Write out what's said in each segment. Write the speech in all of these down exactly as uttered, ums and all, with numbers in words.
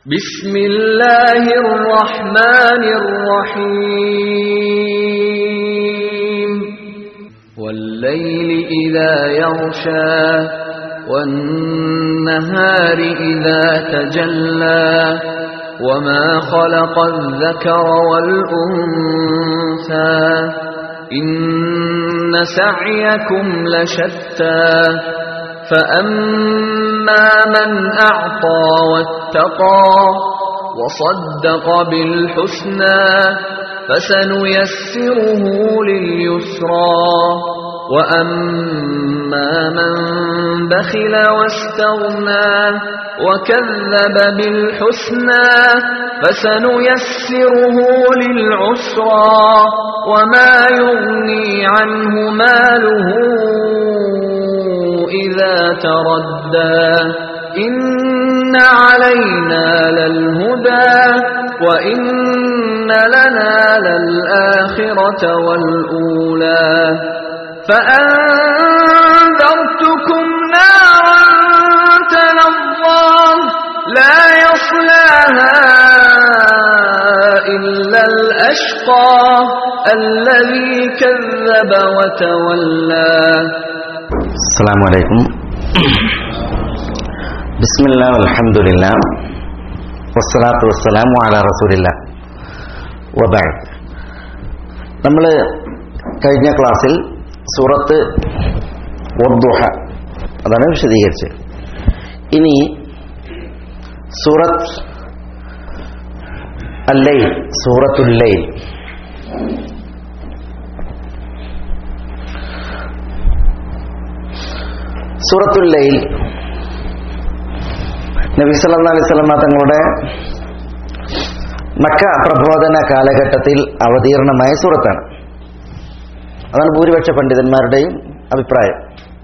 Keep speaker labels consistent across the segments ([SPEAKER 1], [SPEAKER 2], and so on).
[SPEAKER 1] بسم الله الرحمن الرحيم والليل إذا يغشى والنهار إذا تجلى وما خلق الذكر والأنثى إن سعيكم لشتى فأما من أعطى واتقى وصدق بالحسنى فسنيسره لليسرى وأما من بخل واستغنى وكذب بالحسنى فسنيسره للعسرى وما يغني عنه ماله إذا تردى إن علينا للهدى وإن لنا للآخرة والأولى فأنذرتكم نارا تلظى لا يصلاها إلا الأشقى الذي كذب وتولى.
[SPEAKER 2] السلام عليكم. بسم الله والحمد لله والصلاة والسلام على رسول الله وبعد. നമ്മൾ കഴിഞ്ഞ ക്ലാസ്സിൽ സൂറത്ത് വദ്ദുഹ അതാണ് വിശദീകരിച്ചത്. ഇനി സൂറത്ത് അൽ-ലൈൽ, സൂറത്തുൽ ലൈൽ. സൂറത്തുൽ ലൈൽ നബി സല്ലല്ലാഹു അലൈഹി വസല്ലം തങ്ങളുടെ മക്ക പ്രബോധന കാലഘട്ടത്തിൽ അവതീർണമായ സൂറത്താണ്. അതാണ് ഭൂരിപക്ഷ പണ്ഡിതന്മാരുടെയും അഭിപ്രായം.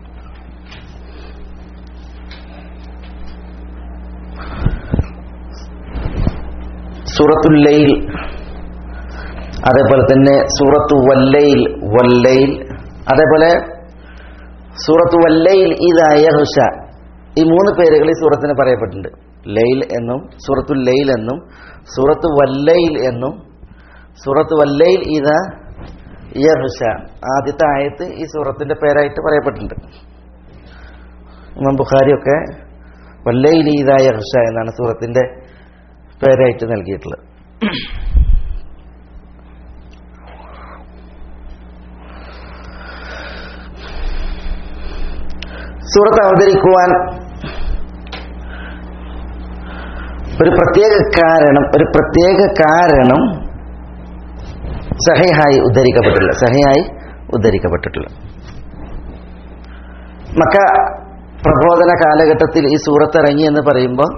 [SPEAKER 2] സൂറത്തുൽ ലൈൽ, അതേപോലെ തന്നെ സൂറത്തു വല്ലൈൽ, വല്ലൈൽ, അതേപോലെ സൂറത്തു വല്ലൈൽ ഇദാ യഗ്ഷ, ഈ മൂന്ന് പേരുകൾ ഈ സൂറത്തിന് പറയപ്പെട്ടിട്ടുണ്ട്. ലൈൽ എന്നും സൂറത്തുൽ ലൈൽ എന്നും സൂറത്തു വല്ലൈൽ എന്നും സൂറത്തു വല്ലൈൽ ഇദാ യഗ്ഷ. ആദ്യത്തെ ആയത്ത് ഈ സൂറത്തിന്റെ പേരായിട്ട് പറയപ്പെട്ടിട്ടുണ്ട്. ഇമാം ബുഖാരിയൊക്കെ വല്ലൈൽ ഇദാ യഗ്ഷ എന്നാണ് സൂറത്തിന്റെ പേരായിട്ട് നൽകിയിട്ടുള്ളത്. സൂറത്ത് അവതരിക്കുവാൻ ഒരു പ്രത്യേക കാരണം ഒരു പ്രത്യേക കാരണം സഹിഹായി ഉദ്ധരിക്കപ്പെട്ടില്ല സഹിഹായി ഉദ്ധരിക്കപ്പെട്ടിട്ടില്ല. മക്ക പ്രബോധന കാലഘട്ടത്തിൽ ഈ സൂറത്ത് ഇറങ്ങി എന്ന് പറയുമ്പോൾ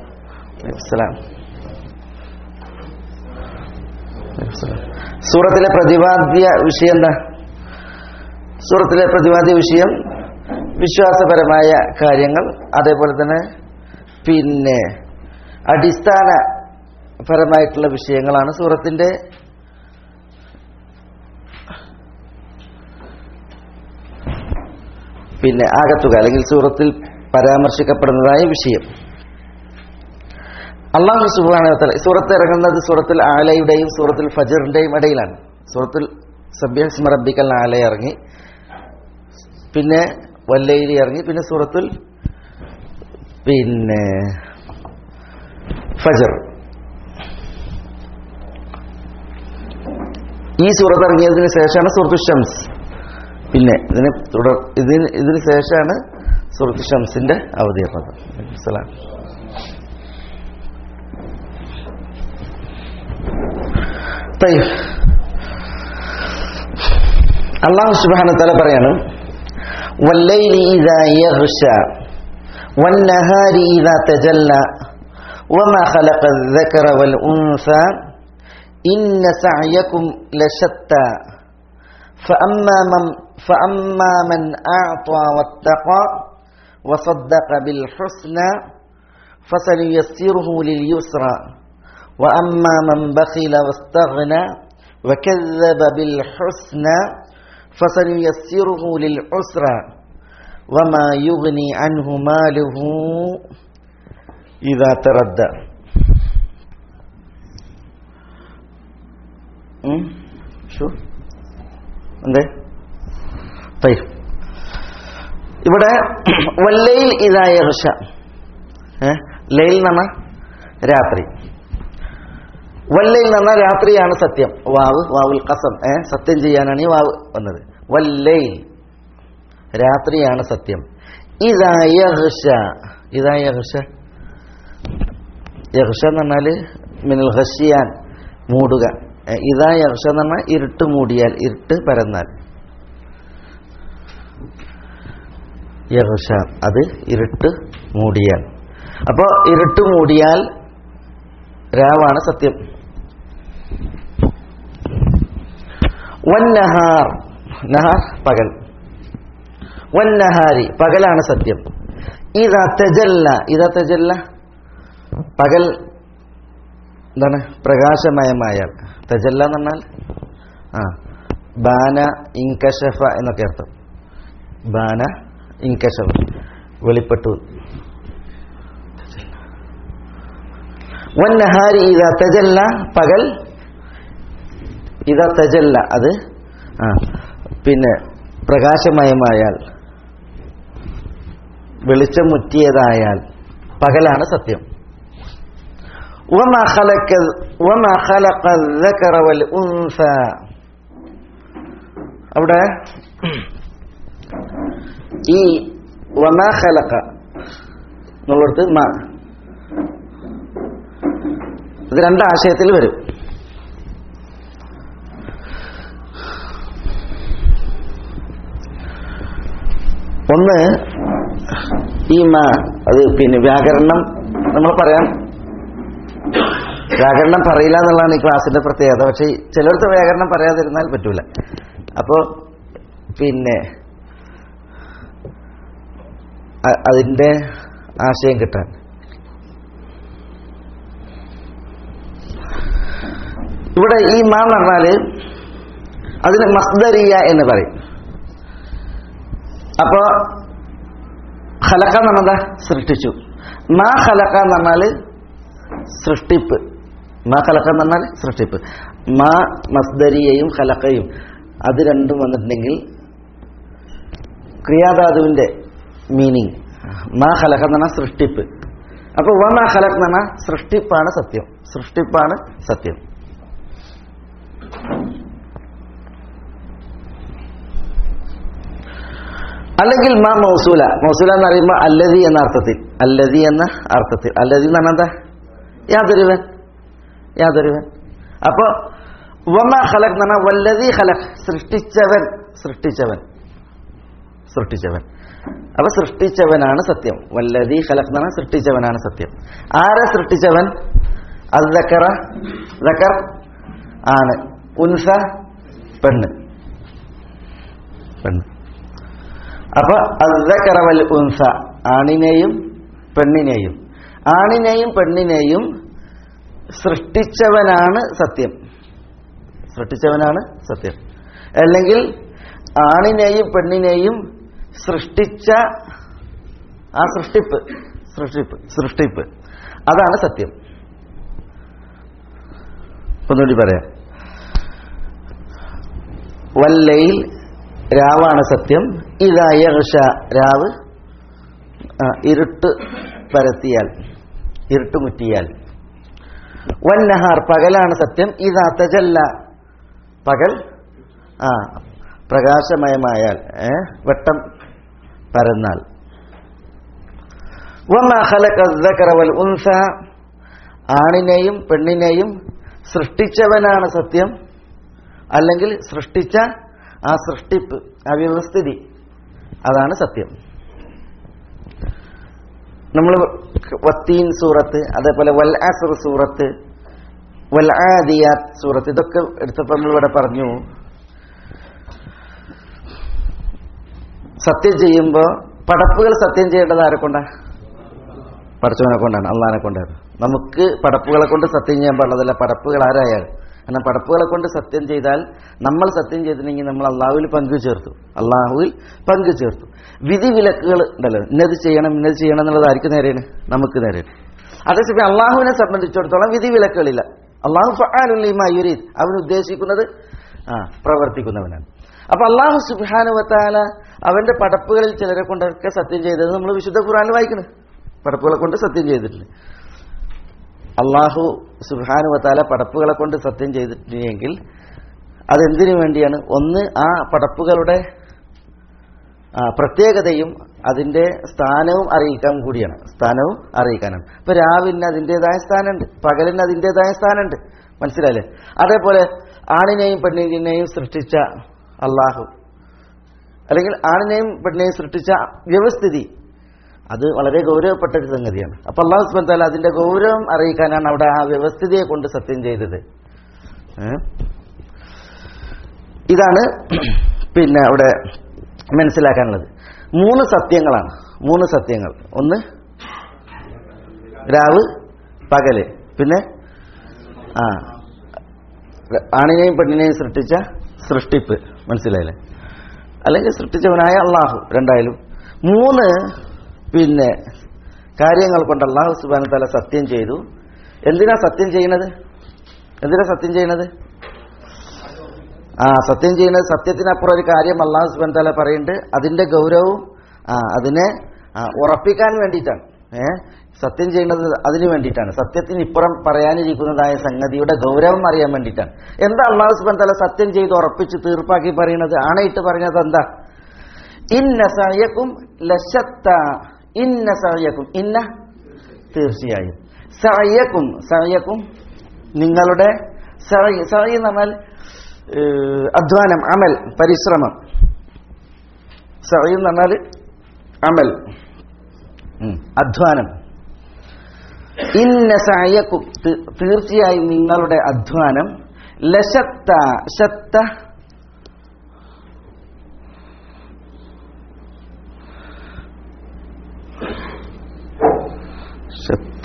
[SPEAKER 2] സൂറത്തിലെ പ്രതിപാദ്യ വിഷയം എന്താ? സൂറത്തിലെ പ്രതിപാദ്യ വിഷയം വിശ്വാസപരമായ കാര്യങ്ങൾ, അതേപോലെ തന്നെ പിന്നെ അടിസ്ഥാനപരമായിട്ടുള്ള വിഷയങ്ങളാണ് സൂറത്തിന്റെ പിന്നെ ആകത്തുക, അല്ലെങ്കിൽ സൂറത്തിൽ പരാമർശിക്കപ്പെടുന്നതായ വിഷയം. അല്ലാഹു സുബ്ഹാനഹു വ തആല സൂറത്ത് ഇറങ്ങുന്നത് സൂറത്തുൽ ആലയുടെയും സൂറത്തുൽ ഫജ്റിന്റെയും ഇടയിലാണ്. സൂറത്തുൽ സബ്ബിഹ് ഇസ്മ റബ്ബിക്കൽ ആല ഇറങ്ങി, പിന്നെ വല്ലൈലി ഇറങ്ങി, പിന്നെ സൂറത്തുൽ പിന്നെ ഫജ്ർ. ഈ സൂറത്ത് ഇറങ്ങിയതിന് ശേഷമാണ് സൂറത്തുൽ ഷംസ്. പിന്നെ ഇതിന് തുടർ ഇതിന് ഇതിന് ശേഷമാണ് സൂറത്തുൽ ഷംസിന്റെ അവതീർണത. സലാം. അല്ലാഹു സുബ്ഹാനഹു വ തആല പറയാണ്, والليل إذا يغشى والنهار إذا تجلى وما خلق الذكر والأنثى إن سعيكم لشتى فأما من فأما من أعطى واتقى وصدق بالحسنى فسنيسره لليسرى وأما من بخل واستغنى وكذب بالحسنى فسنيسره للعسرى وما يغني عنه ماله إذا تردى. എന്തേ ഇവിടെ വല്ലയിൽ ഇദാ യഗ്ഷ, ലൈൽ എന്ന് പറഞ്ഞാൽ രാത്രി, വല്ലയിൽ എന്ന് പറഞ്ഞാൽ രാത്രിയാണ് സത്യം. വാവ് വാവുൽ ഖസം, ഏ സത്യം ചെയ്യാനാണ് ഈ വാവ് വന്നത്. വല്ലയിൽ രാത്രിയാണ് സത്യം. ഇദാ യഗ്ഷ, ഇദാ യഗ്ഷ, യഗ്ഷ എന്ന് പറഞ്ഞാല് മിനൽ ഖശിയാൻ മൂടുക. ഇദാ യഗ്ഷ എന്ന് പറഞ്ഞാൽ ഇരുട്ട് മൂടിയാൽ, ഇരുട്ട് പരന്നാൽ. യഗ്ഷ അത് ഇരുട്ട് മൂടിയാൽ. അപ്പോ ഇരുട്ട് മൂടിയാൽ രാവാണ് സത്യം. വന്നഹാർ, നഹാർ പകൽ, വന്നഹാരി പകലാണ് സത്യം. ഇദാ തജല്ല, ഇദാ തജല്ല പകൽ എന്താണ് പ്രകാശമയമായാൽ. തജല്ല എന്ന് പറഞ്ഞാൽ ആ ബാന ഇൻകശഫ എന്നൊക്കെ അർത്ഥം. ബാന ഇൻകശഫ വെളിപ്പെട്ടു. വന്നഹാരി ഇദാ തജല്ല പകൽ, ഇദാ തജല്ല അത് ആ പിന്നെ പ്രകാശമയമായാൽ, വെളിച്ചം മുറ്റിയതായാൽ പകലാണ് സത്യം. വമാ ഖലഖ വമാ ഖലഖ الذكر والانثى, അവിടെ ഈ വമാ ഖലഖ എന്നുള്ളിടത്ത് മാ, ഇത് രണ്ട് ആശയത്തിൽ വരും. ഒന്ന് ഈ മാ അത് പിന്നെ വ്യാകരണം നമ്മൾ പറയാം, വ്യാകരണം പറയില്ല എന്നുള്ളതാണ് ഈ ക്ലാസിന്റെ പ്രത്യേകത. പക്ഷെ ചിലർക്ക് വ്യാകരണം പറയാതിരുന്നാൽ പറ്റൂല. അപ്പോ പിന്നെ അതിന്റെ ആശയം കിട്ടാൻ ഇവിടെ ഈ മാ എന്ന് പറഞ്ഞാല് അതിന് മസ്ദരിയ എന്ന് പറയും. അപ്പോ ഖലഖ എന്ന് പറഞ്ഞാൽ സൃഷ്ടിച്ചു. മാ ഖലഖ എന്ന് പറഞ്ഞാല് സൃഷ്ടിപ്പ്. മാ ഖലഖ എന്ന് പറഞ്ഞാൽ സൃഷ്ടിപ്പ്. മാ മസ്ദരിയയും ഖലഖയും അത് രണ്ടും വന്നിട്ടുണ്ടെങ്കിൽ ക്രിയാധാതുവിന്റെ മീനിങ് മാ ഖലഖ എന്ന് പറഞ്ഞാൽ സൃഷ്ടിപ്പ്. അപ്പൊ വ മാ ഖലഖ എന്ന് പറഞ്ഞാൽ സൃഷ്ടിപ്പാണ് സത്യം, സൃഷ്ടിപ്പാണ് സത്യം. അല്ലെങ്കിൽ മാ മൗസൂല, മൗസൂല എന്ന് പറയുമ്പോൾ അല്ലദി എന്ന അർത്ഥത്തിൽ, അല്ലദി എന്ന അർത്ഥത്തിൽ. അല്ലദി എന്ന് പറഞ്ഞാൽ എന്താ? യാതൊരുവൻ, യാതൊരുവൻ. അപ്പൊ വമാ ഖലഖ് എന്ന് പറഞ്ഞാൽ വല്ലദി ഖലഖ് സൃഷ്ടിച്ചവൻ, സൃഷ്ടിച്ചവൻ, സൃഷ്ടിച്ചവൻ. അപ്പൊ സൃഷ്ടിച്ചവനാണ് സത്യം. വല്ലദി ഖലഖ് എന്ന് പറഞ്ഞാൽ സൃഷ്ടിച്ചവനാണ് സത്യം. ആരെ സൃഷ്ടിച്ചവൻ? അദ്ദക്കറ, ദക്കർ ആണ്, ഉൻസ പെണ്ണ്, പെണ്ണ്. അപ്പൊ അദ്ദക്കറ വൽ ഉൻസ ആണിനെയും പെണ്ണിനെയും, ആണിനെയും പെണ്ണിനെയും സൃഷ്ടിച്ചവനാണ് സത്യം, സൃഷ്ടിച്ചവനാണ് സത്യം. അല്ലെങ്കിൽ ആണിനെയും പെണ്ണിനെയും സൃഷ്ടിച്ച ആ സൃഷ്ടിപ്പ്, സൃഷ്ടിപ്പ് സൃഷ്ടിപ്പ് അതാണ് സത്യം. ഒന്നുകൂടി പറയാം. വല്ലയിൽ രാവാണ് സത്യം. ഇദാ യഗ്ഷ രാവ് ഇരുട്ട് പരത്തിയാൽ, ഇരുട്ട് മുറ്റിയാൽ. വന്നഹാർ പകലാണ് സത്യം. ഇദാ തജല്ല പകൽ ആ പ്രകാശമയമായാൽ, വെട്ടം പരന്നാൽ. വമാ ഖലഖ الذكر والانثى ആണിനെയും പെണ്ണിനെയും സൃഷ്ടിച്ചവനാണ് സത്യം. അല്ലെങ്കിൽ സൃഷ്ടിച്ച ആ സൃഷ്ടിപ്പ്, ആ വ്യവസ്ഥിതി അതാണ് സത്യം. നമ്മൾ വത്തീൻ സൂറത്ത്, അതേപോലെ വൽ അസ്ർ സൂറത്ത്, വൽ ആദിയാത്ത് സൂറത്ത്, ഇതൊക്കെ എടുത്തപ്പോൾ നമ്മളിവിടെ പറഞ്ഞു സത്യം ചെയ്യുമ്പോൾ പടപ്പുകൾ സത്യം ചെയ്യേണ്ടത് ആരെ കൊണ്ടാണ്? പടച്ചവനെ കൊണ്ടാണ്, അള്ളാഹിനെ കൊണ്ടാണ്. നമുക്ക് പടപ്പുകളെ കൊണ്ട് സത്യം ചെയ്യാൻ പാടുള്ളതല്ല, പടപ്പുകൾ ആരായാൽ. കാരണം പടപ്പുകളെ കൊണ്ട് സത്യം ചെയ്താൽ നമ്മൾ സത്യം ചെയ്തിട്ടുണ്ടെങ്കിൽ നമ്മൾ അള്ളാഹുവിൽ പങ്കു ചേർത്തു, അള്ളാഹുവിൽ പങ്കു ചേർത്തു. വിധി വിലക്കുകൾ ഉണ്ടല്ലോ, ഇന്നത് ചെയ്യണം ഇന്നത് ചെയ്യണം എന്നുള്ളത് ആർക്ക് നേരെയാണ്? നമുക്ക് നേരെയാണ്. അതേസമയം അള്ളാഹുവിനെ സംബന്ധിച്ചിടത്തോളം വിധി വിലക്കുകളില്ല. അള്ളാഹു ഫഅാലുൻ ലിമാ യുരീദ്, അവൻ ഉദ്ദേശിക്കുന്നത് ആ പ്രവർത്തിക്കുന്നവനാണ്. അപ്പൊ അള്ളാഹു സുബ്ഹാനഹു വ തആല അവന്റെ പടപ്പുകളിൽ ചിലരെ കൊണ്ടൊക്കെ സത്യം ചെയ്തത് നമ്മൾ വിശുദ്ധ ഖുർആനിൽ വായിക്കണം. പടപ്പുകളെ കൊണ്ട് സത്യം ചെയ്തിട്ടുണ്ട്. അള്ളാഹു സുബ്ഹാനഹു വ തആല പടപ്പുകളെ കൊണ്ട് സത്യം ചെയ്തിട്ടുണ്ടെങ്കിൽ അതെന്തിനു വേണ്ടിയാണ്? ഒന്ന്, ആ പടപ്പുകളുടെ പ്രത്യേകതയും അതിന്റെ സ്ഥാനവും അറിയിക്കാൻ കൂടിയാണ്. സ്ഥാനവും അറിയിക്കാനാണ്. ഇപ്പൊ രാവിന് അതിൻ്റെതായ സ്ഥാനമുണ്ട്, പകലിന് അതിൻ്റെതായ സ്ഥാനമുണ്ട്. മനസ്സിലായില്ലേ? അതേപോലെ ആണിനെയും പെണ്ണിനെയും സൃഷ്ടിച്ച അള്ളാഹു, അല്ലെങ്കിൽ ആണിനെയും പെണ്ണിനെയും സൃഷ്ടിച്ച വ്യവസ്ഥിതി, അത് വളരെ ഗൗരവപ്പെട്ട ഒരു സംഗതിയാണ്. അപ്പൊ അള്ളാഹു സുബ്ഹാനഹു വ തആല അതിന്റെ ഗൗരവം അറിയിക്കാനാണ് അവിടെ ആ വ്യവസ്ഥിതിയെ കൊണ്ട് സത്യം ചെയ്തത്. ഇതാണ് പിന്നെ അവിടെ മനസ്സിലാക്കാനുള്ളത്. മൂന്ന് സത്യങ്ങളാണ്. മൂന്ന് സത്യങ്ങൾ. ഒന്ന് രാവ് പകല്, പിന്നെ ആ ആണിനെയും പെണ്ണിനെയും സൃഷ്ടിച്ച സൃഷ്ടിപ്പ്, മനസ്സിലായില്ലേ? അല്ലെങ്കിൽ സൃഷ്ടിച്ചവനായ അള്ളാഹു, രണ്ടായാലും. മൂന്ന് പിന്നെ കാര്യങ്ങൾ കൊണ്ട് അള്ളാഹു സുബ്ഹാനഹു വ തആല സത്യം ചെയ്തു. എന്തിനാ സത്യം ചെയ്യുന്നത്? എന്തിനാ സത്യം ചെയ്യുന്നത്? ആ സത്യം ചെയ്യുന്നത് സത്യത്തിനപ്പുറം ഒരു കാര്യം അള്ളാഹു സുബ്ഹാനഹു വ തആല പറയുന്നുണ്ട്. അതിന്റെ ഗൗരവവും ആ അതിനെ ഉറപ്പിക്കാൻ വേണ്ടിയിട്ടാണ്. ഏഹ് സത്യം ചെയ്യുന്നത് അതിനു വേണ്ടിയിട്ടാണ്. സത്യത്തിന് ഇപ്പുറം പറയാനിരിക്കുന്നതായ സംഗതിയുടെ ഗൗരവം അറിയാൻ വേണ്ടിയിട്ടാണ്. എന്താ അള്ളാഹു സുബ്ഹാനഹു വ തആല സത്യം ചെയ്ത് ഉറപ്പിച്ച് തീർപ്പാക്കി പറയുന്നത്? ആണയിട്ട് പറയുന്നത് എന്താ? ഇന്ന സഅയകും ലശത്ത. ഇന്ന സഅയകും, ഇന്ന തീർച്ചയായും, സഅയകും സഅയകും നിങ്ങളുടെ സഅയ്, സഅയ് എന്ന് പറഞ്ഞാൽ അധ്വാനം, അമൽ, പരിശ്രമം. സഅയ് എന്ന് പറഞ്ഞാൽ അമൽ, അധ്വാനം. ഇന്ന സഅയകും തീർച്ചയായും നിങ്ങളുടെ അധ്വാനം, ലശത്ത, ശത്ത ശത്ത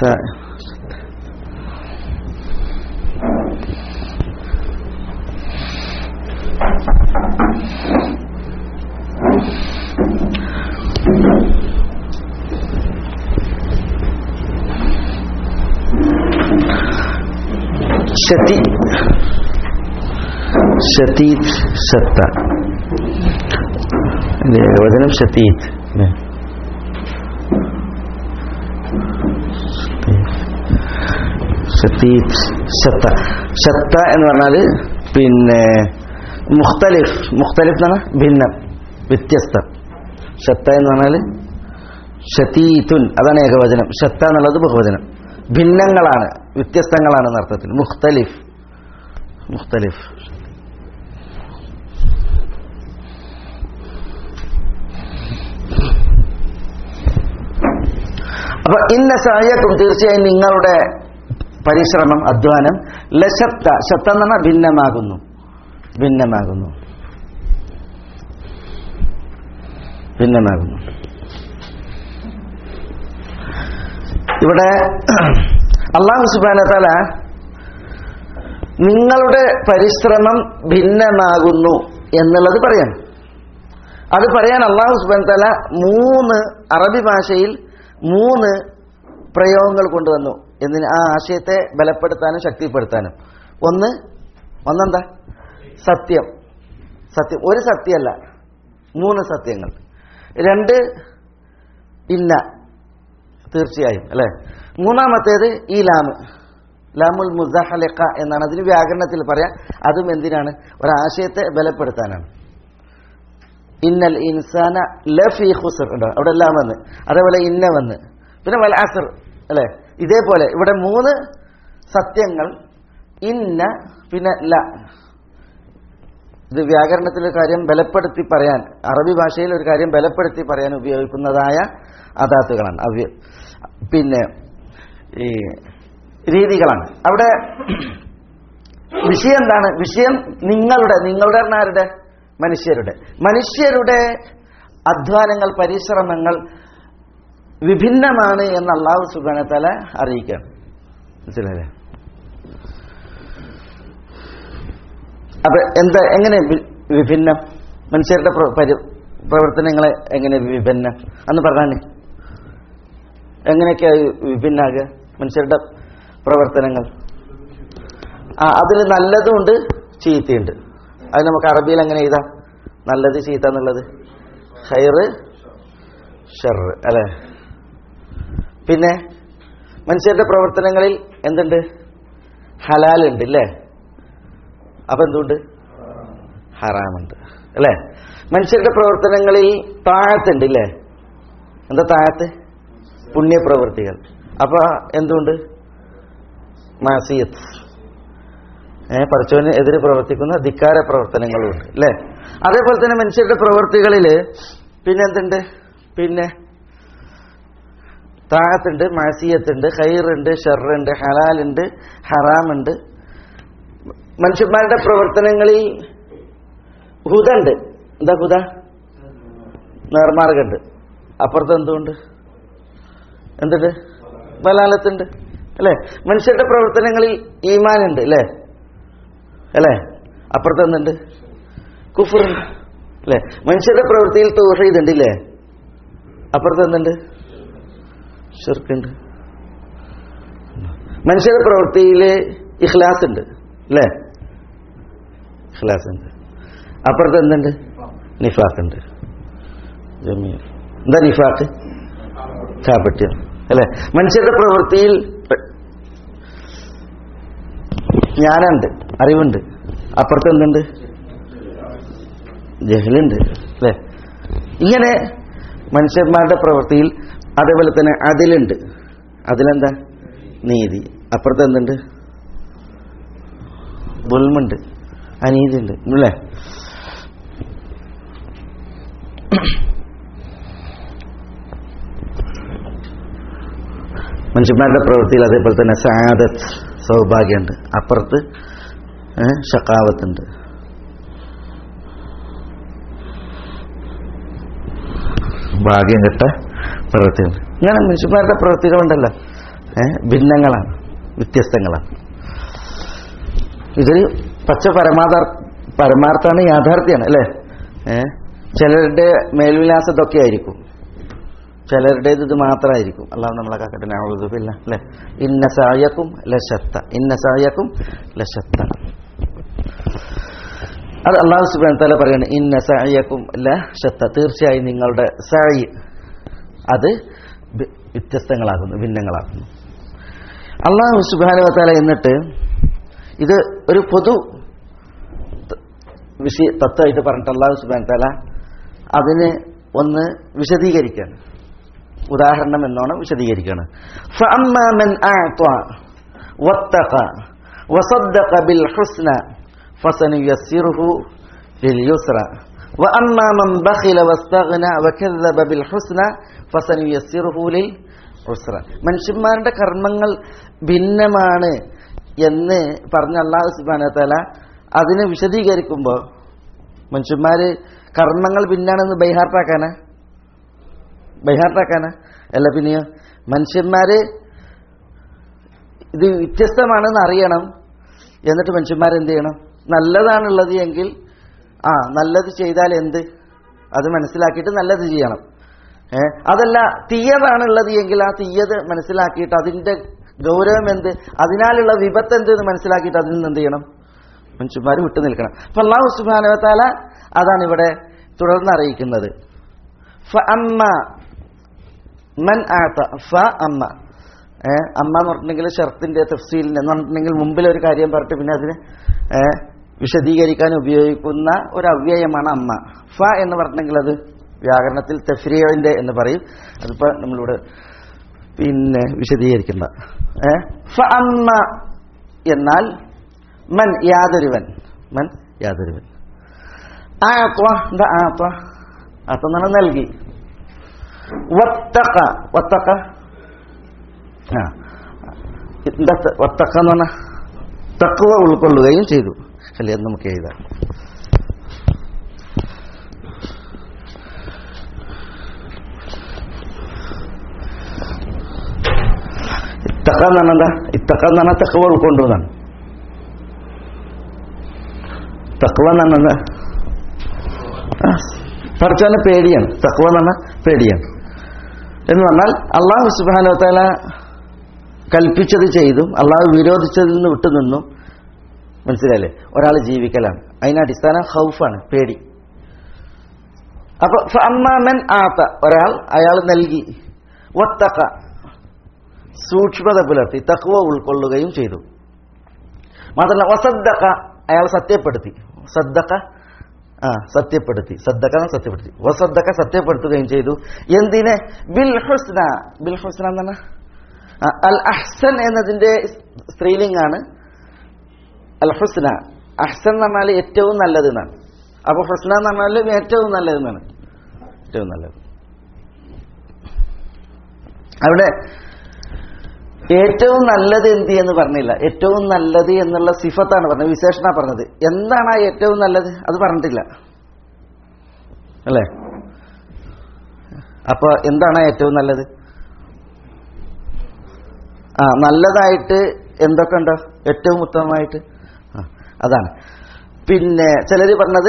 [SPEAKER 2] ശതി ശതീത് ശത്ത, ഏകവചനം ശതീത്. ശതീത് ശത്ത. ശത്ത എന്ന് പറഞ്ഞാൽ പിന്നെ മുഖ്തലിഫ്, മുഖ്തലിഫ് എന്നാണ് ഭിന്നം, വ്യത്യസ്തം. ശത്ത എന്ന് പറഞ്ഞാൽ ശതീതുൻ, അതാണ് ഏകവചനം. ശത്ത എന്നുള്ളത് ബഹുവചനം. ഭിന്നങ്ങളാണ്, വ്യത്യസ്തങ്ങളാണ് എന്നർത്ഥത്തിൽ. മുഖ്തലിഫ്, മുഖ്തലിഫ്. അപ്പൊ ഇന്ന സഅയകും തീർച്ചയായും നിങ്ങളുടെ പരിശ്രമം, അധ്വാനം, ലശത്ത, ശത്ത എന്ന് പറഞ്ഞാൽ ഭിന്നമാകുന്നു, ഭിന്നമാകുന്നു, ഭിന്നമാകുന്നു. ഇവിടെ അല്ലാഹു സുബ്ഹാനഹു വ തആല നിങ്ങളുടെ പരിശ്രമം ഭിന്നമാകുന്നു എന്നുള്ളത് പറയാൻ, അത് പറയാൻ അല്ലാഹു സുബ്ഹാനഹു വ തആല മൂന്ന് അറബി ഭാഷയിൽ മൂന്ന് പ്രയോഗങ്ങൾ കൊണ്ടുവന്നു. എന്തിന്? ആ ആശയത്തെ ബലപ്പെടുത്താനും ശക്തിപ്പെടുത്താനും. ഒന്ന് ഒന്നെന്താ? സത്യം, സത്യം, ഒരു സത്യമല്ല, മൂന്ന് സത്യങ്ങൾ. രണ്ട് ഇന്ന, തീർച്ചയായും, അല്ലെ? മൂന്നാമത്തേത് ഈ ലാമ്, ലാമുൽ മുസഹലിഖ എന്നാണ് അതിന് വ്യാകരണത്തിൽ പറയാം. അതും എന്തിനാണ്? ഒരാശയത്തെ ബലപ്പെടുത്താനാണ്. ഇന്നൽ ഇൻസാന ലഫീ ഖുസ്ർ ഉണ്ടോ? അവിടെ എല്ലാം വന്ന്, അതേപോലെ ഇന്ന വന്ന്, പിന്നെ വൽ അസ്ർ, അല്ലെ? ഇതേപോലെ ഇവിടെ മൂന്ന് സത്യങ്ങൾ, ഇന്ന പിന്നെ ല. ഇത് വ്യാകരണത്തിൽ ഒരു കാര്യം ബലപ്പെടുത്തി പറയാൻ, അറബി ഭാഷയിൽ ഒരു കാര്യം ബലപ്പെടുത്തി പറയാൻ ഉപയോഗിക്കുന്നതായ അദാത്തുകളാണ്, അവ്യ പിന്നെ ഈ രീതികളാണ്. അവിടെ വിഷയം എന്താണ്? വിഷയം നിങ്ങളുടെ, നിങ്ങളുടെ ആരുടെ? മനുഷ്യരുടെ. മനുഷ്യരുടെ അധ്വാനങ്ങൾ, പരിശ്രമങ്ങൾ വിഭിന്നമാണ് എന്ന് അല്ലാഹു സുബ്ഹാനഹു വ തആല അറിയിക്കുകയാണ്. മനസ്സിലായില്ലേ? അപ്പൊ എന്താ, എങ്ങനെ വിഭിന്നം? മനുഷ്യരുടെ പ്രവർത്തനങ്ങളെ എങ്ങനെ വിഭിന്നം എന്ന് പറഞ്ഞാൽ എങ്ങനെയൊക്കെയാ വിഭിന്നാകുക മനുഷ്യരുടെ പ്രവർത്തനങ്ങൾ? ആ അതിൽ നല്ലതുമുണ്ട് ചീത്തയുണ്ട്. അത് നമുക്ക് അറബിയിൽ എങ്ങനെ എഴുതാം? നല്ലത് ചീത്ത എന്നുള്ളത് ഖൈറ് ഷർറ് അല്ലെ. പിന്നെ മനുഷ്യരുടെ പ്രവർത്തനങ്ങളിൽ എന്തുണ്ട്? ഹലാലുണ്ട് അല്ലേ? അപ്പൊ എന്തുണ്ട്? ഹറാമുണ്ട് അല്ലേ? മനുഷ്യരുടെ പ്രവർത്തനങ്ങളിൽ താഴത്തുണ്ട് ഇല്ലേ? എന്താ താഴത്ത്? പുണ്യപ്രവൃത്തികൾ. അപ്പൊ എന്തുണ്ട്? മാസിയത്ത്, ഏഹ് പടച്ചവന് എതിരെ പ്രവർത്തിക്കുന്ന ധിക്കാര പ്രവർത്തനങ്ങളും ഉണ്ട് അല്ലേ? അതേപോലെ തന്നെ മനുഷ്യരുടെ പ്രവൃത്തികളിൽ പിന്നെന്തുണ്ട്? പിന്നെ താഴത്തുണ്ട്, മാസിയത്തുണ്ട്, ഖൈറുണ്ട്, ഷർറുണ്ട്, ഹലാലുണ്ട്, ഹറാമുണ്ട്. മനുഷ്യന്മാരുടെ പ്രവർത്തനങ്ങളിൽ ഹുദ ഉണ്ട്. എന്താ ഹുദ? നേർമാർഗുണ്ട്. അപ്പുറത്ത് എന്തുകൊണ്ട്? എന്തുണ്ട്? ബലാലത്തുണ്ട് അല്ലെ? മനുഷ്യരുടെ പ്രവർത്തനങ്ങളിൽ ഈമാനുണ്ട് അല്ലേ? അല്ലേ? അപ്പുറത്ത് എന്തുണ്ട്? കുഫറുണ്ട് അല്ലെ? മനുഷ്യരുടെ പ്രവൃത്തിയിൽ തൗഹീദ് ഉണ്ട് ഇല്ലേ? അപ്പുറത്ത് എന്തുണ്ട്? ശിർക്കുണ്ട്. മനുഷ്യരുടെ പ്രവൃത്തിയിൽ ഇഖ്ലാസ് ഉണ്ട് അല്ലേ? ഇഖ്ലാസ് ഉണ്ട്. അപ്പുറത്ത് എന്തുണ്ട്? നിഫാഖ് ഉണ്ട്. എന്താ നിഫാഖ്? കാപട്യം അല്ലെ? മനുഷ്യരുടെ പ്രവൃത്തിയിൽ ജ്ഞാനുണ്ട്, അറിവുണ്ട്. അപ്പുറത്ത് എന്തുണ്ട്? ജഹലുണ്ട് അല്ലെ? ഇങ്ങനെ മനുഷ്യന്മാരുടെ പ്രവൃത്തിയിൽ അതേപോലെ തന്നെ അതിലുണ്ട്. അതിലെന്താ? നീതി. അപ്പുറത്ത് എന്തുണ്ട്? ദുൽമുണ്ട്, അനീതി ഉണ്ട് അല്ലേ? മനുഷ്യന്മാരുടെ പ്രവൃത്തിയിൽ അതേപോലെ തന്നെ സആദത്ത്, സൗഭാഗ്യമുണ്ട്. അപ്പുറത്ത് ഷഖാവത്തുണ്ട്. ഭാഗ്യം കെട്ട പ്രവൃത്തിയുണ്ട്. ഇങ്ങനെ മനുഷ്യന്മാരുടെ പ്രവൃത്തികളുണ്ടല്ലോ, ഏഹ് ഭിന്നങ്ങളാണ്, വ്യത്യസ്തങ്ങളാണ്. ഇതൊരു പച്ച പരമാധാർ പരമാർത്ഥാണ്, യാഥാർത്ഥ്യമാണ് അല്ലേ? ഏഹ് ചിലരുടെ മേൽവിലാസം ഇതൊക്കെ ആയിരിക്കും, ചിലരുടേത് ഇത് മാത്രമായിരിക്കും. അല്ലാതെ നമ്മളെ കാക്കട്ടെ നഅൂദുബില്ലാ അല്ലേ? ഇന്ന സഅയക്കും ലശത്ത, ഇന്ന സഅയക്കും ലശത്ത. അത് അല്ലാഹു സുബ്ഹാനഹു വ തആല പറയുന്നു, ഇന്ന സഅയക്കും ലശത്ത, തീർച്ചയായും നിങ്ങളുടെ സഅയ് അത് വ്യത്യസ്തങ്ങളാകുന്നു, ഭിന്നങ്ങളാകുന്നു. അല്ലാഹു സുബ്ഹാനഹു വ തആല എന്നിട്ട് ഇത് ഒരു പൊതു വിഷയ തത്വമായിട്ട് പറഞ്ഞിട്ട് അല്ലാഹു സുബ്ഹാനഹു വ തആല അതിനെ ഒന്ന് വിശദീകരിക്കുകയാണ്. ഉദാഹരണം എന്നോണം വിശദീകരിക്കുകയാണ്. ഫഅമ്മാ മൻ അഅത വത്തഖ വസദ്ദഖ ബിൽ ഹുസ്ന ഫസനുയസ്സിറുഹു ലിൽ യുസ്ര വഅമ്മാ മൻ ബഖില വസ്തഗ്ന വകذب ബിൽ ഹുസ്ന ഫസനുയസ്സിറുഹു ലിൽ ഉസ്ര. മനുഷ്യന്മാരുടെ കർമ്മങ്ങൾ ഭിന്നമാണ് എന്ന് പറഞ്ഞ അല്ലാഹു സുബ്ഹാനഹു വ തആല അതിനെ വിശദീകരിക്കുമ്പോൾ മനുഷ്യന്മാര് കർമ്മങ്ങൾ ഭിന്നാണെന്ന് ബൈഹാർട്ടാക്കാനാ ബൈഹാർട്ടാക്കാനാ അല്ല, പിന്നെയോ മനുഷ്യന്മാര് ഇത് വ്യത്യസ്തമാണെന്ന് അറിയണം. എന്നിട്ട് മനുഷ്യന്മാരെന്ത് ചെയ്യണം? നല്ലതാണുള്ളത് എങ്കിൽ ആ നല്ലത് ചെയ്താൽ എന്ത്, അത് മനസ്സിലാക്കിയിട്ട് നല്ലത് ചെയ്യണം. ഏഹ് അതല്ല തീയതാണുള്ളത് എങ്കിൽ ആ തീയത് മനസ്സിലാക്കിയിട്ട് അതിന്റെ ഗൗരവം എന്ത്, അതിനാലുള്ള വിപത്ത് എന്ത് എന്ന് മനസ്സിലാക്കിയിട്ട് അതിൽ നിന്ന് എന്ത് ചെയ്യണം? മനുഷ്യന്മാർ വിട്ടു നിൽക്കണം. അപ്പൊ അല്ലാഹു സുബ്ഹാനഹു വ തആല അതാണ് ഇവിടെ തുടർന്ന് അറിയിക്കുന്നത്. ഫഅമ്മ മൻ ആത ഫഅമ്മ, ഏഹ് അമ്മ എന്ന് പറഞ്ഞിട്ടുണ്ടെങ്കിൽ ഷർത്തിന്റെ തഫ്സീലിന് എന്ന് പറഞ്ഞിട്ടുണ്ടെങ്കിൽ മുമ്പിൽ ഒരു കാര്യം പറഞ്ഞിട്ട് പിന്നെ അതിന് ഏഹ് വിശദീകരിക്കാൻ ഉപയോഗിക്കുന്ന ഒരു അവ്യയമാണ് അമ്മ. ഫ എന്ന് പറഞ്ഞിട്ടുണ്ടെങ്കിൽ അത് വ്യാകരണത്തിൽ തഫ്രീഇന്റെ എന്ന് പറയും. അതിപ്പോ നമ്മളിവിടെ പിന്നെ വിശദീകരിക്കുന്ന ഏഹ് ഫഅമ്മ എന്നാൽ മൻ യാതൊരുവൻ, മൻ യാതൊരുവൻ. ആഅത എന്താ ആഅത? ആഅത എന്നാണ് നൽകി. വത്തഖ, വത്തഖ ആ എന്താ വത്തഖ എന്ന് പറഞ്ഞാൽ തഖ്വ ഉൾക്കൊള്ളുകയും ചെയ്തു അല്ലേ? അത് നമുക്ക് എഴുതാം. ഇത്തഖ എന്ന് പറഞ്ഞാൽ എന്താ? ഇത്തഖ എന്ന് പറഞ്ഞാൽ തഖ്വ ഉൾക്കൊണ്ടു എന്നാണ്. തഖ്വ എന്ന് പറഞ്ഞാൽ എന്താ? പടച്ചവനെ പേടിയാണ്. തഖ്വ എന്ന് പറഞ്ഞാൽ പേടിയാണ് എന്ന് പറഞ്ഞാൽ അല്ലാഹു സുബ്ഹാനഹു വ തആല കൽപ്പിച്ചത് ചെയ്തും അല്ലാഹു വിരോധിച്ചതിൽ നിന്ന് വിട്ടുനിന്നും മനസ്സിലായില്ലേ? ഒരാൾ ജീവിക്കലാണ്, അതിന് അടിസ്ഥാനം ഖൗഫാണ്, പേടി. അപ്പൊ ഫഅമ്മാമൻ ആത, ഒരാൾ അയാൾ നൽകി, വത്തഖ സൂക്ഷ്മത പുലർത്തി, തഖ്വ ഉൾക്കൊള്ളുകയും ചെയ്തു. മാത്രമല്ല വസദ്ദഖ അയാൾ സത്യപ്പെടുത്തി, സദ്ദഖ ആ സത്യപ്പെടുത്തി, സദ്ദഖ സത്യപ്പെടുത്തി, വസദ്ദഖ സത്യപ്പെടുത്തുകയും ചെയ്തു. എന്തിനെ? ബിൽ ഹുസ്ന. ബിൽ ഹുസ്ന എന്ന് പറഞ്ഞാൽ അൽ അഹ്സൻ എന്നതിന്റെ സ്ത്രീലിംഗാണ് അൽ ഹുസ്ന. അഹ്സൻ എന്ന് പറഞ്ഞാൽ ഏറ്റവും നല്ലത് എന്നാണ്. അപ്പൊ ഹുസ്ന എന്ന് പറഞ്ഞാൽ ഏറ്റവും നല്ലത് എന്നാണ്, ഏറ്റവും നല്ലത്. അവിടെ ഏറ്റവും നല്ലത് എന്ത് എന്ന് പറഞ്ഞില്ല, ഏറ്റവും നല്ലത് എന്നുള്ള സിഫത്താണ് പറഞ്ഞത്, വിശേഷണ പറഞ്ഞത്. എന്താണ് ആ ഏറ്റവും നല്ലത് അത് പറഞ്ഞിട്ടില്ല അല്ലേ? അപ്പൊ എന്താണ് ഏറ്റവും നല്ലത്? ആ നല്ലതായിട്ട് എന്തൊക്കെ ഉണ്ടോ ഏറ്റവും ഉത്തമമായിട്ട്, അതാണ്. പിന്നെ ചിലര് പറഞ്ഞത്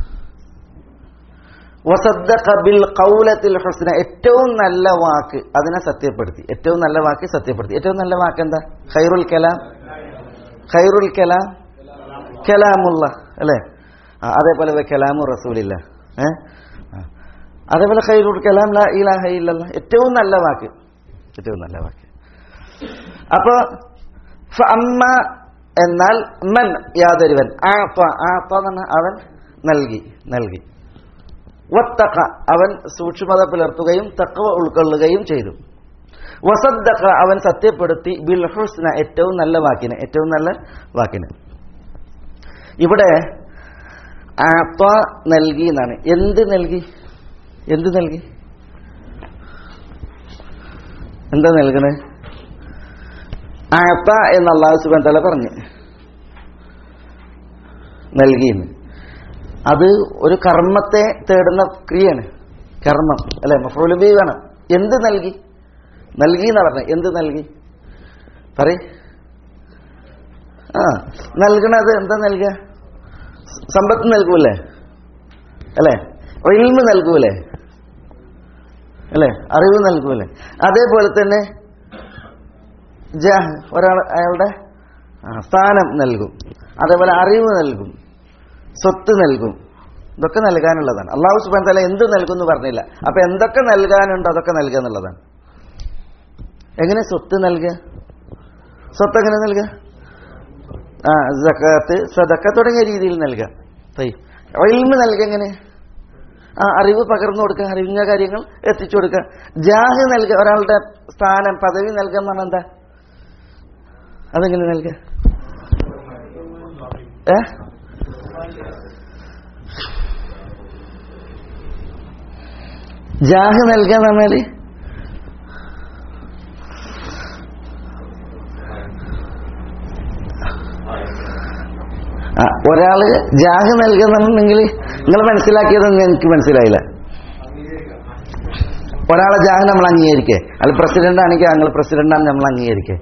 [SPEAKER 2] വസദ്ദഖ ബിൽ ഖൗലത്തിൽ ഹുസ്ന, ഏറ്റവും നല്ല വാക്ക് അതിനെ സത്യപ്പെടുത്തി, ഏറ്റവും നല്ല വാക്ക് സത്യപ്പെടുത്തി. ഏറ്റവും നല്ല വാക്ക് എന്താ? ഖൈറുൽ കലാം, ഖൈറുൽ കലാം കലാമുള്ള അല്ലേ? അതേപോലെ കലാമു റസൂലില്ല, ഏഹ് അതേപോലെ ഖൈറുൽ കലാം ലാ ഇലാഹ ഇല്ലല്ലാഹ്, ഏറ്റവും നല്ല വാക്ക്, ഏറ്റവും നല്ല വാക്ക്. അപ്പൊ ഫഅമ്മ എന്നാൽ മൻ യാതൊരുവൻ, ആഅത ആഅത എന്ന് പറഞ്ഞാൽ അവൻ നൽകി, നൽകി. വത്തഖ അവൻ സൂക്ഷ്മത പുലർത്തുകയും തഖ്വ ഉൾക്കൊള്ളുകയും ചെയ്തു. വസദ്ദഖ അവൻ സത്യപ്പെടുത്തി, ബിൽ ഹുസ്ന ഏറ്റവും നല്ല വാക്കിന്, ഏറ്റവും നല്ല വാക്കിന്. ഇവിടെ ആഅത നൽകി എന്നാണ്. എന്ത് നൽകി? എന്ത് നൽകി? എന്താ നൽകണേ? ആഅത എന്ന് അല്ലാഹു സുബ്ഹാനഹു വ തആല പറഞ്ഞു, നൽകിയെന്ന്. അത് ഒരു കർമ്മത്തെ തേടുന്ന ക്രിയയാണ്, കർമ്മം അല്ലെ? മഫ്ഊലു ബിഹി വേണം. എന്ത് നൽകി? നൽകി എന്നാ പറഞ്ഞത്. എന്ത് നൽകി പറയ്? ആ നൽകണത് എന്താ നൽകുക? സമ്പത്ത് നൽകൂലേ അല്ലെ? ഇൽമ് നൽകൂലേ അല്ലെ? അറിവ് നൽകൂലേ? അതേപോലെ തന്നെ ജാഹ്, ഒരാൾ അയാളുടെ സ്ഥാനം നൽകും, അതേപോലെ അറിവ് നൽകും, സ്വത്ത് നൽകും. ഇതൊക്കെ നൽകാനുള്ളതാണ്. അല്ലാഹു സുബ്ഹാനഹു വ തആല എന്ത് നൽകും എന്ന് പറഞ്ഞില്ല. അപ്പൊ എന്തൊക്കെ നൽകാനുണ്ടോ അതൊക്കെ നൽകുക എന്നുള്ളതാണ്. എങ്ങനെ സ്വത്ത് നൽകുക? സ്വത്ത് എങ്ങനെ നൽകുക? ആ സകാത്ത്, സദഖ തുടങ്ങിയ രീതിയിൽ നൽകുക. ഇൽമ് നൽകുക എങ്ങനെ? ആ അറിവ് പകർന്നു കൊടുക്കുക, അറിവിഞ്ഞ കാര്യങ്ങൾ എത്തിച്ചു കൊടുക്കുക. ജാഹ് നൽകുക, ഒരാളുടെ സ്ഥാനം പദവി നൽകുക എന്ന് പറഞ്ഞാൽ എന്താ? അതെങ്ങനെ നൽകുക? ഏ ജാഹ് നൽകുക എന്ന് പറഞ്ഞാല് ആ ഒരാള് ജാഹ് നൽകുക എന്നുണ്ടെങ്കിൽ നിങ്ങൾ മനസ്സിലാക്കിയതൊന്നും എനിക്ക് മനസ്സിലായില്ല. ഒരാളെ ജാഹ് നമ്മൾ അംഗീകരിക്കേ, അയാൾ പ്രസിഡന്റ് ആണെങ്കിൽ ഞങ്ങൾ പ്രസിഡന്റാണ് നമ്മൾ അംഗീകരിക്കേ.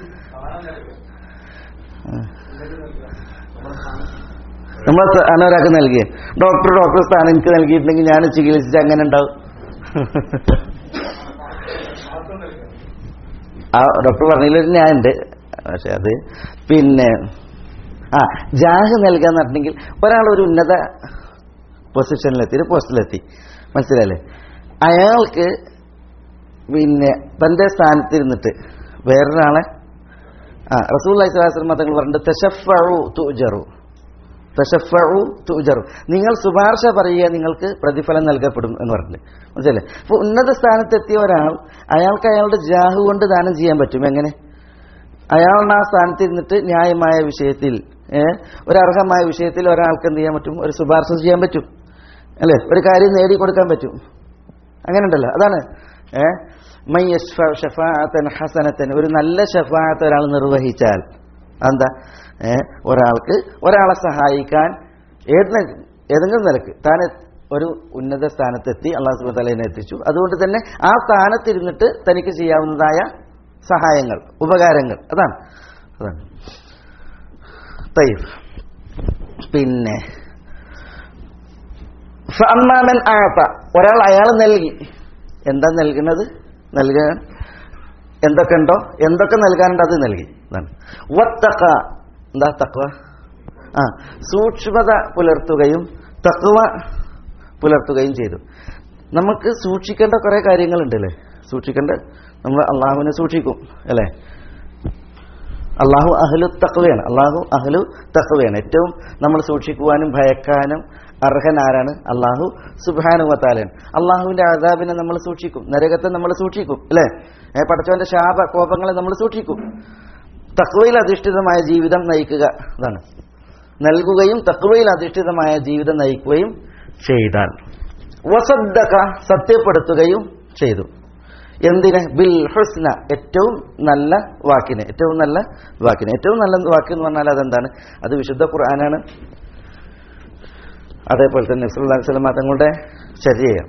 [SPEAKER 2] നമ്മൾ അങ്ങനെ ഒരാൾക്ക് നൽകിയ ഡോക്ടർ ഡോക്ടർ സ്ഥാനം എനിക്ക് നൽകിയിട്ടുണ്ടെങ്കിൽ ഞാൻ ചികിത്സിച്ച് അങ്ങനെ ഉണ്ടാവും. ആ ഡോക്ടർ പറഞ്ഞതിലൊരു ഞാനുണ്ട്, പക്ഷെ അത് പിന്നെ ആ ജാഹ് നൽകുക എന്ന് പറഞ്ഞിട്ടുണ്ടെങ്കിൽ ഒരാൾ ഒരു ഉന്നത പൊസിഷനിലെത്തി, ഒരു പോസ്റ്റിലെത്തി, മനസ്സിലായില്ലേ? അയാൾക്ക് പിന്നെ തന്റെ സ്ഥാനത്തിരുന്നിട്ട് വേറൊരാളെ ആ റസൂലുള്ളാഹി സ്വല്ലല്ലാഹു അലൈഹി വസല്ലം തങ്ങൾ പറഞ്ഞിട്ട് തശഫഉ തുജറു, തശഫഉ തുജറു, നിങ്ങൾ ശുപാർശ പറയുക നിങ്ങൾക്ക് പ്രതിഫലം നൽകപ്പെടും എന്ന് പറഞ്ഞിട്ട്, മനസ്സിലല്ലേ? അപ്പൊ ഉന്നത സ്ഥാനത്തെത്തിയ ഒരാൾ അയാൾക്ക് അയാളുടെ ജാഹ് കൊണ്ട് ദാനം ചെയ്യാൻ പറ്റും. എങ്ങനെ? അയാളുടെ ആ സ്ഥാനത്തിരുന്നിട്ട് ന്യായമായ വിഷയത്തിൽ, ഏഹ് ഒരു അർഹമായ വിഷയത്തിൽ ഒരാൾക്ക് എന്ത് ചെയ്യാൻ പറ്റും? ഒരു ശുപാർശ ചെയ്യാൻ പറ്റും, അല്ലെ? ഒരു കാര്യം നേടിക്കൊടുക്കാൻ പറ്റും. അങ്ങനെ ഉണ്ടല്ലോ. അതാണ് ഏഹ് മൻ യശ്ഫഉ ശഫാഅത്തൻ ഹസനത്തൻ, ഒരു നല്ല ശഫാഅത്ത് ഒരാൾ നിർവഹിച്ചാൽ എന്താ? ഏഹ് ഒരാൾക്ക് ഒരാളെ സഹായിക്കാൻ ഏത് ഏതെങ്കിലും നിലക്ക് താൻ ഒരു ഉന്നത സ്ഥാനത്തെത്തി, അല്ലാഹു സുബ്ഹാനഹു വ തആല എത്തിച്ചു. അതുകൊണ്ട് തന്നെ ആ സ്ഥാനത്തിരുന്നിട്ട് തനിക്ക് ചെയ്യാവുന്നതായ സഹായങ്ങൾ, ഉപകാരങ്ങൾ, അതാണ് അതാണ് തയ്യിബ്. പിന്നെ ഫഅമ്മാ മൻ അഅത, ഒരാൾ അയാൾ നൽകി. എന്താ നൽകുന്നത്? നൽകാൻ എന്തൊക്കെ ഉണ്ടോ, എന്തൊക്കെ നൽകാനുണ്ടോ അത് നൽകി. അതാണ് വത്തഖ. എന്താ തഖ്വ? ആ സൂക്ഷ്മത പുലർത്തുകയും തഖ്വ പുലർത്തുകയും ചെയ്തു. നമുക്ക് സൂക്ഷിക്കേണ്ട കുറെ കാര്യങ്ങളുണ്ടല്ലേ, സൂക്ഷിക്കേണ്ട നമ്മൾ അള്ളാഹുവിനെ സൂക്ഷിക്കും അല്ലേ. അള്ളാഹു അഹ്ലു തഖ്വയാണ്, അള്ളാഹു അഹ്ലു തഖ്വയാണ്. ഏറ്റവും നമ്മൾ സൂക്ഷിക്കുവാനും ഭയക്കാനും അർഹൻ ആരാണ്? അള്ളാഹു സുബ്ഹാനഹു വ തആലയാണ്. അള്ളാഹുവിന്റെ അദാബിനെ നമ്മൾ സൂക്ഷിക്കും, നരകത്തെ നമ്മൾ സൂക്ഷിക്കും അല്ലേ. പടച്ചവന്റെ ശാപ കോപങ്ങളെ നമ്മൾ സൂക്ഷിക്കും. തഖ്വയിൽ അധിഷ്ഠിതമായ ജീവിതം നയിക്കുക അതാണ് നൽകുകയും തഖ്വയിൽ അധിഷ്ഠിതമായ ജീവിതം നയിക്കുകയും ചെയ്താൽ. വസദ്ദഖ സത്യപ്പെടുത്തുകയും ചെയ്തു. എന്തിന്? ബിൽ ഹുസ്ന ഏറ്റവും നല്ല വാക്കിന്, ഏറ്റവും നല്ല വാക്കിന്. ഏറ്റവും നല്ല വാക്ക് എന്ന് പറഞ്ഞാൽ അതെന്താണ്? അത് വിശുദ്ധ ഖുർആനാണ്. അതേപോലെ തന്നെ നബി സല്ലല്ലാഹു അലൈഹി വസല്ലം തങ്ങളുടെ ചര്യയാണ്.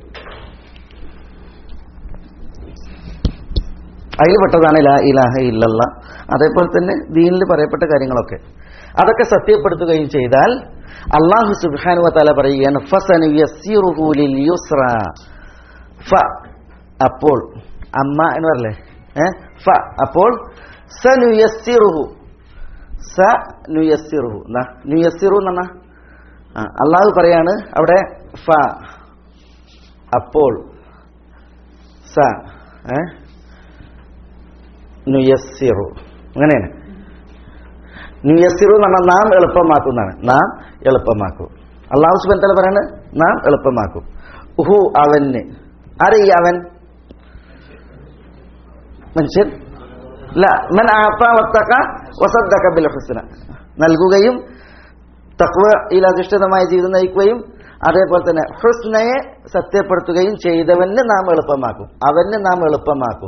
[SPEAKER 2] അതിൽപ്പെട്ടതാണ് ലാ ഇലാഹ ഇല്ലല്ലാഹ്. അതേപോലെ തന്നെ ദീനിൽ പറയപ്പെട്ട കാര്യങ്ങളൊക്കെ അതൊക്കെ സത്യപ്പെടുത്തുകയും ചെയ്താൽ അല്ലാഹു സുബ്ഹാനഹു വ തആല പറയുകയാണ് ഫസനുയസ്സിറുഹു ലിൽ യുസ്ര. ഫ അപ്പോൾ അമ്മ എന്ന് പറയല്ലേ, ഏഹ് ഫ അപ്പോൾ സനുയസ്സിറുഹു, സനുയസ്സിറുഹു നുയസ്സിറു എന്ന് പറഞ്ഞാൽ അള്ളാഹു പറയാണ് അവിടെ ഫ അപ്പോൾ സ ഏഹ് നുയസ്സിറു അങ്ങനെയാണ്. നുയസ്സിറു എന്ന് പറഞ്ഞാൽ നാം എളുപ്പമാക്കുന്നതാണ്, നാം എളുപ്പമാക്കും. അള്ളാഹു സുബ്ഹാനഹു വ തആല പറയാണ് നാം എളുപ്പമാക്കും. ഹു അവന്, ആരീ അവൻ? മനുഷ്യൻ. ല മൻ ആത വത്തഖ വസദ്ദഖ ബിൽ ഹുസ്ന, നൽകുകയും തഖ്വയിൽ അധിഷ്ഠിതമായ ജീവിതം നയിക്കുകയും അതേപോലെ തന്നെ ഹുസ്നയെ സത്യപ്പെടുത്തുകയും ചെയ്തവന് നാം എളുപ്പമാക്കും, അവന് നാം എളുപ്പമാക്കും.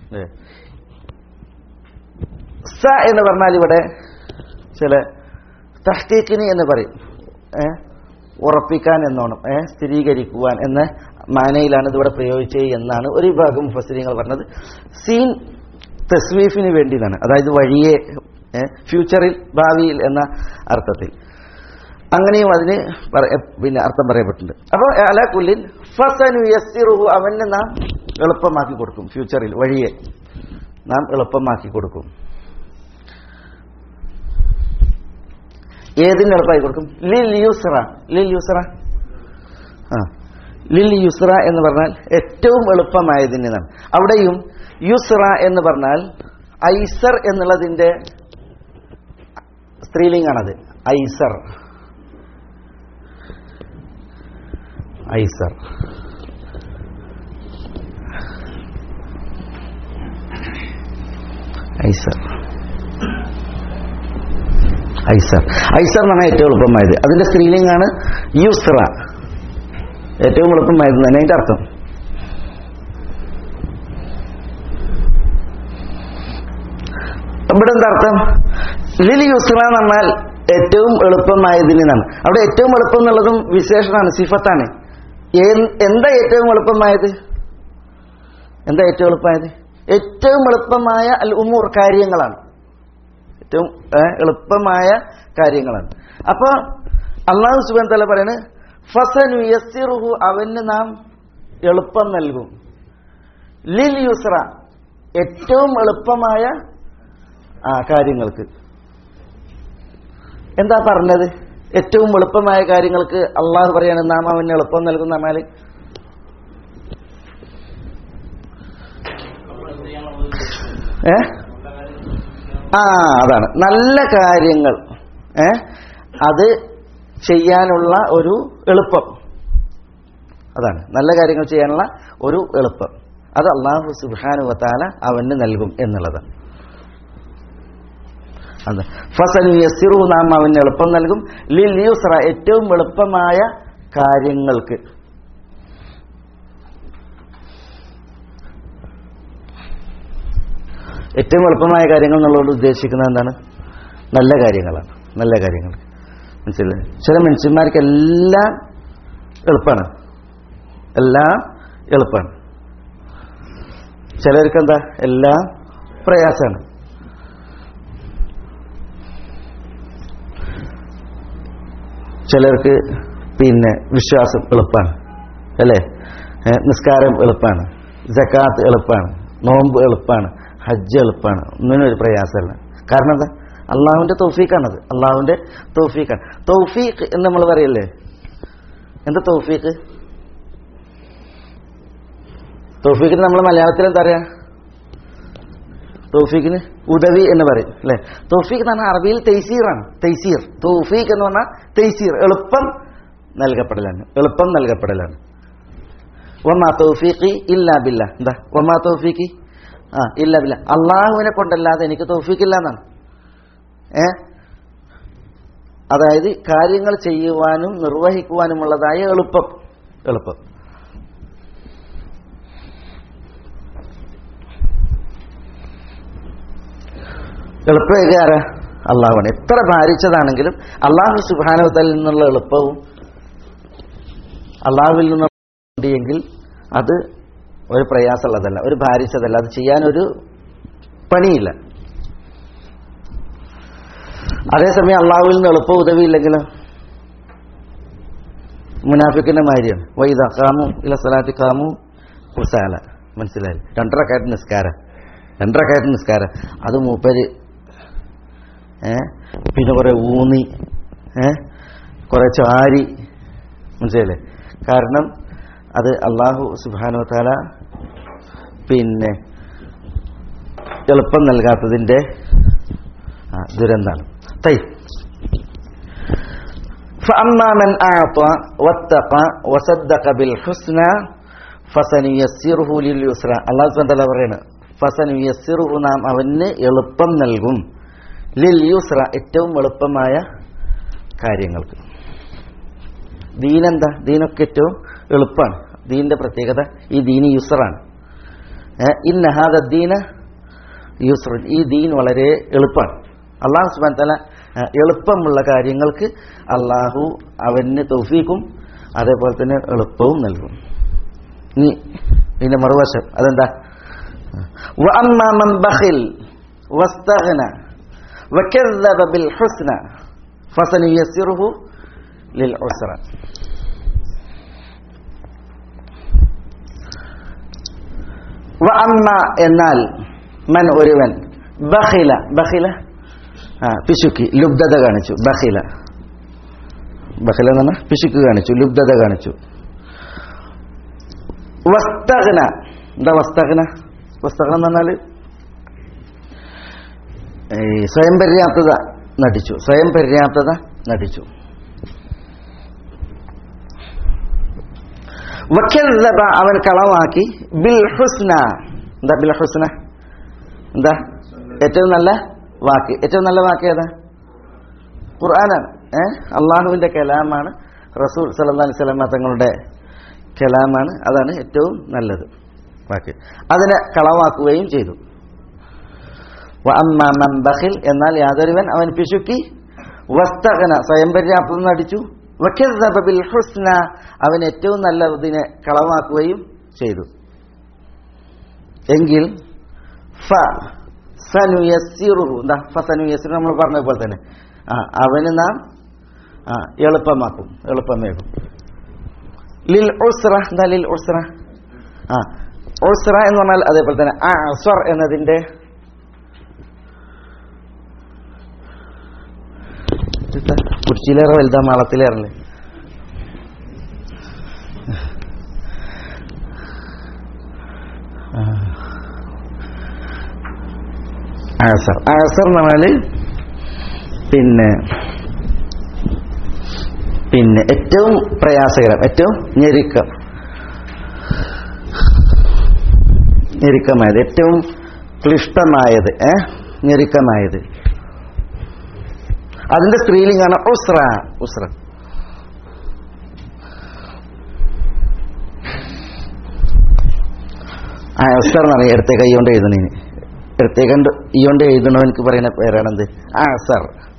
[SPEAKER 2] സ എന്ന് പറഞ്ഞാൽ ഇവിടെ ചില തഹ്ഖീഖിനി എന്ന് പറയും, ഏഹ് ഉറപ്പിക്കാൻ എന്നോണം, ഏഹ് സ്ഥിരീകരിക്കുവാൻ എന്ന മാനയിലാണ് ഇതിവിടെ പ്രയോഗിച്ചത് എന്നാണ് ഒരു വിഭാഗം മുഫസ്സിരീങ്ങൾ പറഞ്ഞത്. സീൻ തസ്വീഫിന് വേണ്ടിയാണ്, അതായത് വഴിയെ, ഫ്യൂച്ചറിൽ ഭാവിയിൽ എന്ന അർത്ഥത്തിൽ. അങ്ങനെയും അതിന് പിന്നെ അർത്ഥം പറയപ്പെട്ടിട്ടുണ്ട്. അപ്പോൾ അലാ കുല്ലിൻ ഫസനുയസ്സിറുഹു അവന് നാം എളുപ്പമാക്കി കൊടുക്കും, ഫ്യൂച്ചറിൽ വഴിയെ നാം എളുപ്പമാക്കി കൊടുക്കും. ഏതിന് എളുപ്പമായി കൊടുക്കും? ലിൽ യുസ്ര. ലിൽ യുസ്ര ആ ലിൽ യുസ്ര എന്ന് പറഞ്ഞാൽ ഏറ്റവും എളുപ്പമായതിനാണ്. അവിടെയും യുസ്ര എന്ന് പറഞ്ഞാൽ ഐസർ എന്നുള്ളതിന്റെ സ്ത്രീലിംഗാണത്. ഐസർ ഐസർ ഐസർ ഐസർ ഐസർ എന്ന് പറഞ്ഞാൽ ഏറ്റവും എളുപ്പമായത്. അതിന്റെ സ്ത്രീലിംഗാണ് യുസ്ര, ഏറ്റവും എളുപ്പമായത് തന്നെ അതിന്റെ അർത്ഥം. ഇവിടെ എന്താ അർത്ഥം? ലിൽ യുസ്ര എന്ന് പറഞ്ഞാൽ ഏറ്റവും എളുപ്പമായതിനാണ്. അവിടെ ഏറ്റവും എളുപ്പം എന്നുള്ളതും വിശേഷണമാണ്, സിഫത്താണ്. എന്താ ഏറ്റവും എളുപ്പമായത്? എന്താ ഏറ്റവും എളുപ്പമായത്? ഏറ്റവും എളുപ്പമായ അൽ ഉമൂർ കാര്യങ്ങളാണ്, ഏറ്റവും എളുപ്പമായ കാര്യങ്ങളാണ്. അപ്പൊ അല്ലാഹു സുബ്ഹാനഹു വ തആല പറയുന്നത് ഫസനുയസ്സിറുഹു അവന് നാം എളുപ്പം നൽകും. ലിൽ യുസ്ര ഏറ്റവും എളുപ്പമായ ആ കാര്യങ്ങൾക്ക്. എന്താ പറഞ്ഞത്? ഏറ്റവും എളുപ്പമായ കാര്യങ്ങൾക്ക് അള്ളാഹു പറയാണ് നാം അവന് എളുപ്പം നൽകും. പറഞ്ഞാല് ഏ ആ അതാണ് നല്ല കാര്യങ്ങൾ, ഏ അത് ചെയ്യാനുള്ള ഒരു എളുപ്പം. അതാണ് നല്ല കാര്യങ്ങൾ ചെയ്യാനുള്ള ഒരു എളുപ്പം. അത് അല്ലാഹു സുബ്ഹാനഹു വ തആല അവന് നൽകും എന്നുള്ളതാണ്. അതെ ഫസനുയസ്സിറു നാം അവന് എളുപ്പം നൽകും. ലിൽ യുസ്ര ഏറ്റവും എളുപ്പമായ കാര്യങ്ങൾക്ക്. ഏറ്റവും എളുപ്പമായ കാര്യങ്ങൾ എന്നുള്ളത് ഉദ്ദേശിക്കുന്നത് എന്താണ്? നല്ല കാര്യങ്ങളാണ്, നല്ല കാര്യങ്ങൾ. മനസ്സിലായി? ചില മനുഷ്യന്മാർക്ക് എല്ലാം എളുപ്പമാണ്, എല്ലാം എളുപ്പമാണ്. ചിലർക്ക് എന്താ? എല്ലാം പ്രയാസമാണ്. ചിലർക്ക് പിന്നെ വിശ്വാസം എളുപ്പമാണ് അല്ലേ, നിസ്കാരം എളുപ്പമാണ്, സക്കാത്ത് എളുപ്പമാണ്, നോമ്പ് എളുപ്പമാണ്, ഹജ്ജ് എളുപ്പമാണ്. ഒന്നിനും ഒരു പ്രയാസമല്ല. കാരണം എന്താ? അള്ളാഹുവിന്റെ തൗഫീഖാണത്. അള്ളാഹുവിന്റെ തൗഫീഖാണ്. തൗഫീഖ് എന്ന് നമ്മൾ പറയല്ലേ, എന്താ തൗഫീഖ്? തൗഫീഖിന് നമ്മൾ മലയാളത്തിൽ എന്താ പറയാ? തൗഫീഖിന് ഉദവി എന്ന് പറയും അല്ലെ. തൗഫീഖ് എന്ന് പറഞ്ഞാൽ അറബിയിൽ തൈസീറാണ്. തൈസീർ, തൗഫീഖ് എന്ന് പറഞ്ഞാൽ തൈസീർ, എളുപ്പം നൽകപ്പെടലാണ്, എളുപ്പം നൽകപ്പെടലാണ്. വമാ തൗഫീഖി ഇല്ലാ ബില്ലാ. എന്താ വമാ തൗഫീഖി? ആ ഇല്ലാ ബില്ലാ, അള്ളാഹുവിനെ കൊണ്ടല്ലാതെ എനിക്ക് തൗഫീഖ് ഇല്ല എന്നാണ്. ഏ അതായത് കാര്യങ്ങൾ ചെയ്യുവാനും നിർവഹിക്കുവാനുമുള്ളതായ എളുപ്പം, എളുപ്പം. എളുപ്പമൊക്കെ ആരാ? അള്ളാഹുവാണ്. എത്ര ഭാരിച്ചതാണെങ്കിലും അള്ളാഹു സുബ്ഹാനഹു വ തആലയിൽ നിന്നുള്ള എളുപ്പവും അള്ളാഹുവിൽ നിന്നെങ്കിൽ അത് ഒരു പ്രയാസമുള്ളതല്ല, ഒരു ഭാരിച്ചതല്ല, അത് ചെയ്യാനൊരു പണിയില്ല. അതേസമയം അള്ളാഹുവിൽ നിന്ന് എളുപ്പം ഉദവിയില്ലെങ്കിലോ മുനാഫിക്കിന്റെ മാതിരിയാണ്. വൈദ ഖാമു ഇല സ്വലാത്തി ഖാമു കുസാല. മനസ്സിലായി? രണ്ടരക്കായിട്ട് നിസ്കാരം, രണ്ടരക്കായിട്ട് നിസ്കാരം അത് മൂപ്പര് ഏ പിന്നെ കുറെ ഊന്നി ഏ കുറെ ചാരി. മനസ്സിലായില്ലേ? കാരണം അത് അള്ളാഹു സുബ്ഹാനഹു വ തആല പിന്നെ എളുപ്പം നൽകാത്തതിന്റെ ദുരന്താണ്. തൈ فأما من أعطى واتقى وصدق بالحسنى فسنيسره لليسرى. അല്ലാഹു സുബ്ഹാനഹു വ തആല പറയുന്നു ഫസനുയസ്സിറുഹു, നാം അവന് എളുപ്പം നൽകും, ലിൽ യുസ്ര, ഏറ്റവും എളുപ്പമായ കാര്യങ്ങൾക്ക്. ദീനെന്താ? ദീനൊക്കെ ഏറ്റവും എളുപ്പമാണ്. ദീനിന്റെ പ്രത്യേകത ഈ ദീന് യുസ്റാണ്. ഇന്ന ഹാദ ദീന യുസ്റുൻ, ഈ ദീൻ വളരെ എളുപ്പമാണ്. അല്ലാഹു സുബ്ഹാനഹു വ തആല എളുപ്പമുള്ള കാര്യങ്ങൾക്ക് അള്ളാഹു അവന് തൗഫീഖും അതേപോലെ തന്നെ എളുപ്പവും നൽകും. ഇനി ഇതിന്റെ മറുവശം അതെന്താ? വഅമ്മാ മൻ ബഖിൽ വസ്തഗ്ന വകذب بالحسنى فسنيسره للعسرى. വഅമ്മ എന്നാൽ മൻ ഒരുവൻ, ബഖില, ബഖില ആ പിശുക്കി, ലുബ്ധത കാണിച്ചു. ബഖില, ബഖില എന്ന് പറഞ്ഞാൽ പിശുക്ക് കാണിച്ചു, ലുബ്ധത കാണിച്ചു. വസ്തഗ്ന, എന്താ വസ്തഗ്ന? വസ്തഗ്ന എന്ന് പറഞ്ഞാൽ സ്വയം പര്യാപ്തത നടിച്ചു, സ്വയം പര്യാപ്തത നടിച്ചു. വകذب, അവൻ കളവാക്കി, ബിൽ ഹുസ്ന, എന്താ ബിൽ ഹുസ്ന? എന്താ ഏറ്റവും നല്ല വാക്ക്? ഏറ്റവും നല്ല വാക്ക് ഏതാ? ഖുർആനാണ്. ഏഹ് അള്ളാഹുവിന്റെ കലാമാണ്, റസൂൽ സല്ലല്ലാഹു അലൈഹി വസല്ലം തങ്ങളുടെ കലാമാണ്, അതാണ് ഏറ്റവും നല്ലത് വാക്ക്. അതിനെ കളവാക്കുകയും ചെയ്തു. വഅമ്മാ മൻ ബഖിൽ, എന്നാൽ യാതൊരുവൻ അവൻ പിശുക്കി, വസ്തഗ്ന, സ്വയം പര്യാപ്തത നടിച്ചു, വകذب ബിൽ ഹുസ്ന, അവൻ ഏറ്റവും നല്ലതിനെ കളവാക്കുകയും ചെയ്തു എങ്കിൽ ഫ സനുയസ്സിറുഹു, എന്താ ഫസനുയസ്സിറു? നമ്മൾ പറഞ്ഞതുപോലെ തന്നെ ആ അവന് നാം ആ എളുപ്പമാക്കും, എളുപ്പമേകും. ലിൽ ഉസ്ര, എന്താ ലിൽ ഉസ്ര? ആ ഉസ്ര എന്ന് പറഞ്ഞാൽ അതേപോലെ തന്നെ അസ്ർ എന്നതിന്റെ കുർച്ചിയിലേറെ വലുതാ മാളത്തിലേറല്ലേ? ആസർ, ആസർ എന്ന് പറഞ്ഞാല് പിന്നെ പിന്നെ ഏറ്റവും പ്രയാസകരം, ഏറ്റവും ഞെരുക്കം, ഞെരുക്കമായത്, ഏറ്റവും ക്ലിഷ്ടമായത്, ഏ ഞെരുക്കമായത്. അതിന്റെ സ്ത്രീലിംഗാണ് ഉസ്ര. ഉസ്ര ആ ഉസ്ര എന്ന് പറയും. ഇടത്തെ കൈ കൊണ്ട് എഴുതണേന്, ഇടത്തെ കണ്ട് ഈ കൊണ്ട് എഴുതണോ എനിക്ക് പറയുന്ന പേരാണെന്ത്? ആസർ.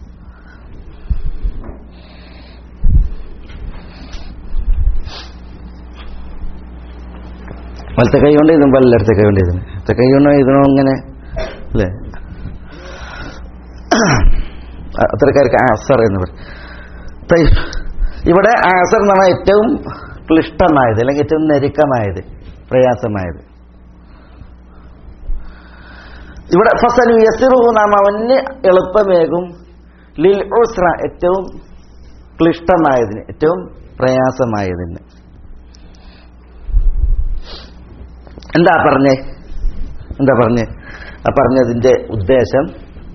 [SPEAKER 2] വലത്തെ കൈ കൊണ്ട് എഴുതുമ്പോൾ അല്ല ഇടത്തെ കൈ കൊണ്ട് എഴുതണം. ഇടത്തെ കൈ കൊണ്ട് എഴുതണോ ഇങ്ങനെ അല്ലേ? അത്തരക്കാർക്ക് ആസർ എന്ന് പറയും. ഇവിടെ ആസർ എന്ന് പറഞ്ഞാൽ ഏറ്റവും ക്ലിഷ്ടമായത്, അല്ലെങ്കിൽ ഏറ്റവും ഞെരുക്കമായത്, പ്രയാസമായത്. ഇവിടെ ഫസനു യസിറുഹു നാം അവന് എളുപ്പമേകും ലിൽ ഉസ്ര ഏറ്റവും ക്ലിഷ്ടമായതിന്, ഏറ്റവും പ്രയാസമായതിന്. എന്താ പറഞ്ഞേ എന്താ പറഞ്ഞേ ആ പറഞ്ഞതിന്റെ ഉദ്ദേശം,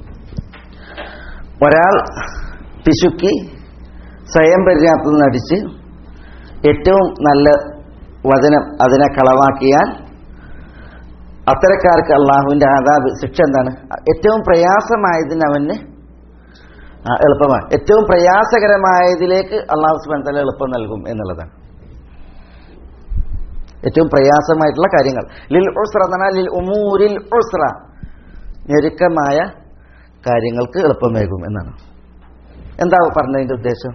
[SPEAKER 2] ഒരാൾ പിശുക്കി സ്വയം പര്യാപ്തം നടിച്ച് ഏറ്റവും നല്ല വചനം അതിനെ കളവാക്കിയാൽ അത്തരക്കാർക്ക് അള്ളാഹുവിന്റെ അദാബ് ശിക്ഷ എന്താണ്? ഏറ്റവും പ്രയാസമായതിന് അവന് എളുപ്പമാണ്. ഏറ്റവും പ്രയാസകരമായതിലേക്ക് അള്ളാഹു സുബ്ഹാനഹു വ തആല എളുപ്പം നൽകും എന്നുള്ളതാണ്. ഏറ്റവും പ്രയാസമായിട്ടുള്ള കാര്യങ്ങൾ ലിൽ ഉസ്ര എന്ന് പറഞ്ഞാൽ ലിൽ ഉമൂരിൽ ഉസ്ര, ഞെരുക്കമായ കാര്യങ്ങൾക്ക് എളുപ്പമേകും എന്നാണ്. എന്താ പറഞ്ഞതിന്റെ ഉദ്ദേശം?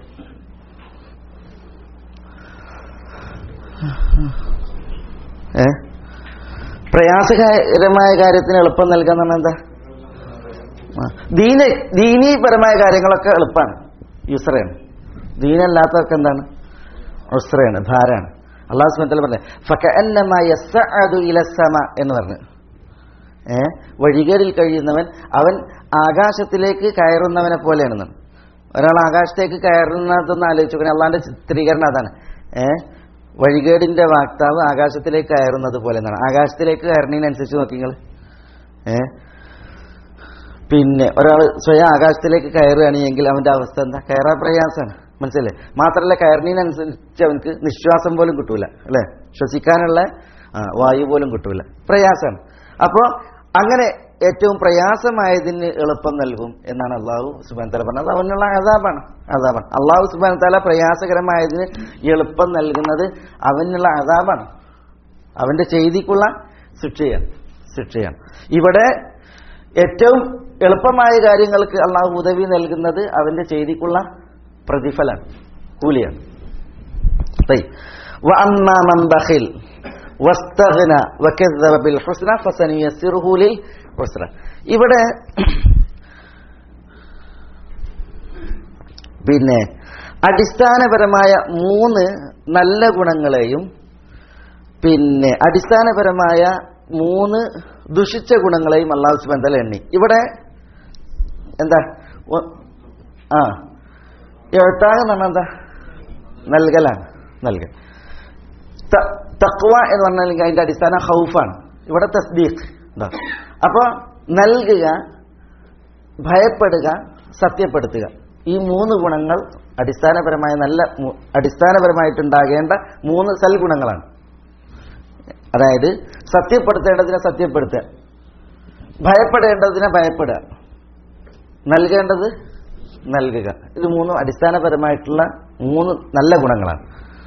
[SPEAKER 2] ഏ പ്രയാസകരമായ കാര്യത്തിന് എളുപ്പം നൽകാന്ന് പറഞ്ഞാൽ എന്താ? ദീന ദീനീപരമായ കാര്യങ്ങളൊക്കെ എളുപ്പമാണ്, യുസ്രയാണ്. ദീനല്ലാത്തതൊക്കെ എന്താണ്? ഉസ്രയാണ്, ഭാരാണ്. അല്ലാഹു സുബ്ഹാനഹു വ തആല പറഞ്ഞു ഫകഅന്നമാ യസ്അദു ഇലസ്സമ എന്ന് പറഞ്ഞു. ഏ വഴികേടിൽ കഴിയുന്നവൻ അവൻ ആകാശത്തിലേക്ക് കയറുന്നവനെ പോലെയാണെന്നാണ്. ഒരാൾ ആകാശത്തേക്ക് കയറുന്നതെന്ന് ആലോചിച്ചു നോക്കണം. അള്ളാന്റെ ചിത്രീകരണം അതാണ്. ഏഹ് വഴികേടിന്റെ വാക്താവ് ആകാശത്തിലേക്ക് കയറുന്നത് പോലെ എന്നാണ്. ആകാശത്തിലേക്ക് കയറുന്നതിനനുസരിച്ച് നോക്കി നിങ്ങൾ. ഏഹ് പിന്നെ ഒരാൾ സ്വയം ആകാശത്തിലേക്ക് കയറുകയാണെങ്കിൽ അവന്റെ അവസ്ഥ എന്താ? കയറാൻ പ്രയാസമാണ്, മനസ്സിലല്ലേ? മാത്രമല്ല കയറുന്നതിനനുസരിച്ച് അവനക്ക് നിശ്വാസം പോലും കിട്ടൂല, അല്ലെ? ശ്വസിക്കാനുള്ള വായു പോലും കിട്ടൂല, പ്രയാസമാണ്. അപ്പോ അങ്ങനെ ഏറ്റവും പ്രയാസമായതിന് എളുപ്പം നൽകും എന്നാണ് അള്ളാഹു സുബ്ഹാനഹു വ തആല പറഞ്ഞത്. അവനുള്ള അദാബാണ് അദാബാണ് അള്ളാഹു സുബ്ഹാനഹു വ തആല പ്രയാസകരമായതിന് എളുപ്പം നൽകുന്നത് അവനുള്ള അദാബാണ്, അവന്റെ ചെയ്തിക്കുള്ള ശിക്ഷയാണ് ശിക്ഷയാണ് ഇവിടെ ഏറ്റവും എളുപ്പമായ കാര്യങ്ങൾക്ക് അള്ളാഹു ഉദവി നൽകുന്നത് അവന്റെ ചെയ്തിക്കുള്ള പ്രതിഫലമാണ്, കൂലിയാണ്. വഅമ്മാ മൻ ബഖിൽ വസ്തഗ്ന വകذب بالحسنى فسنيسره للعسرى. ഇവിടെ പിന്നെ അടിസ്ഥാനപരമായ മൂന്ന് നല്ല ഗുണങ്ങളെയും പിന്നെ അടിസ്ഥാനപരമായ മൂന്ന് ദുഷിച്ച ഗുണങ്ങളെയും അല്ലാഹു സുബ്ഹാനഹു വ തആല എണ്ണി. ഇവിടെ എന്താ? ആ എഴുത്താക എന്ന് പറഞ്ഞാൽ എന്താ? നൽകലാണ്, നൽകൽ. തഖ്വ എന്ന് പറഞ്ഞാൽ അതിന്റെ അടിസ്ഥാനം ഖൗഫാണ്. ഇവിടെ തസ്ദീഖ്. അപ്പൊ നൽകുക, ഭയപ്പെടുക, സത്യപ്പെടുത്തുക, ഈ മൂന്ന് ഗുണങ്ങൾ അടിസ്ഥാനപരമായ നല്ല അടിസ്ഥാനപരമായിട്ടുണ്ടാകേണ്ട മൂന്ന് സൽഗുണങ്ങളാണ്. അതായത് സത്യപ്പെടുത്തേണ്ടതിനെ സത്യപ്പെടുത്തുക, ഭയപ്പെടേണ്ടതിനെ ഭയപ്പെടുക, നൽകേണ്ടത് നൽകുക. ഇത് മൂന്നും അടിസ്ഥാനപരമായിട്ടുള്ള മൂന്ന് നല്ല ഗുണങ്ങളാണ്.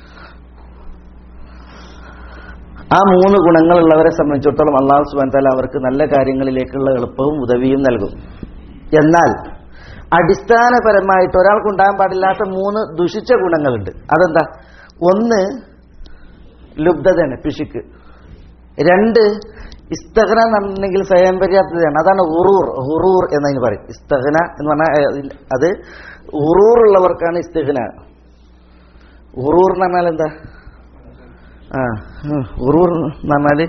[SPEAKER 2] ആ മൂന്ന് ഗുണങ്ങളുള്ളവരെ സംബന്ധിച്ചിടത്തോളം അല്ലാഹു സുബ്ഹാനഹു വ തആല അവർക്ക് നല്ല കാര്യങ്ങളിലേക്കുള്ള എളുപ്പവും ഉദവിയും നൽകും. എന്നാൽ അടിസ്ഥാനപരമായിട്ട് ഒരാൾക്കുണ്ടാകാൻ പാടില്ലാത്ത മൂന്ന് ദുഷിച്ച ഗുണങ്ങളുണ്ട്. അതെന്താ? ഒന്ന് ലുബ്ധതയാണ്, പിശുക്ക്. രണ്ട് ഇസ്തഗ്ന എന്നുണ്ടെങ്കിൽ സ്വയം പര്യാപ്തതയാണ്, അതാണ് ഹുറൂർ. ഹുറൂർ എന്നതിന് പറയും. ഇസ്തഗ്ന എന്ന് പറഞ്ഞാൽ അത് ഹുറൂർ ഉള്ളവർക്കാണ് ഇസ്തഗ്ന. ഹുറൂർ എന്ന് പറഞ്ഞാൽ എന്താ? ആ ഹുറൂർ എന്ന് പറഞ്ഞാല്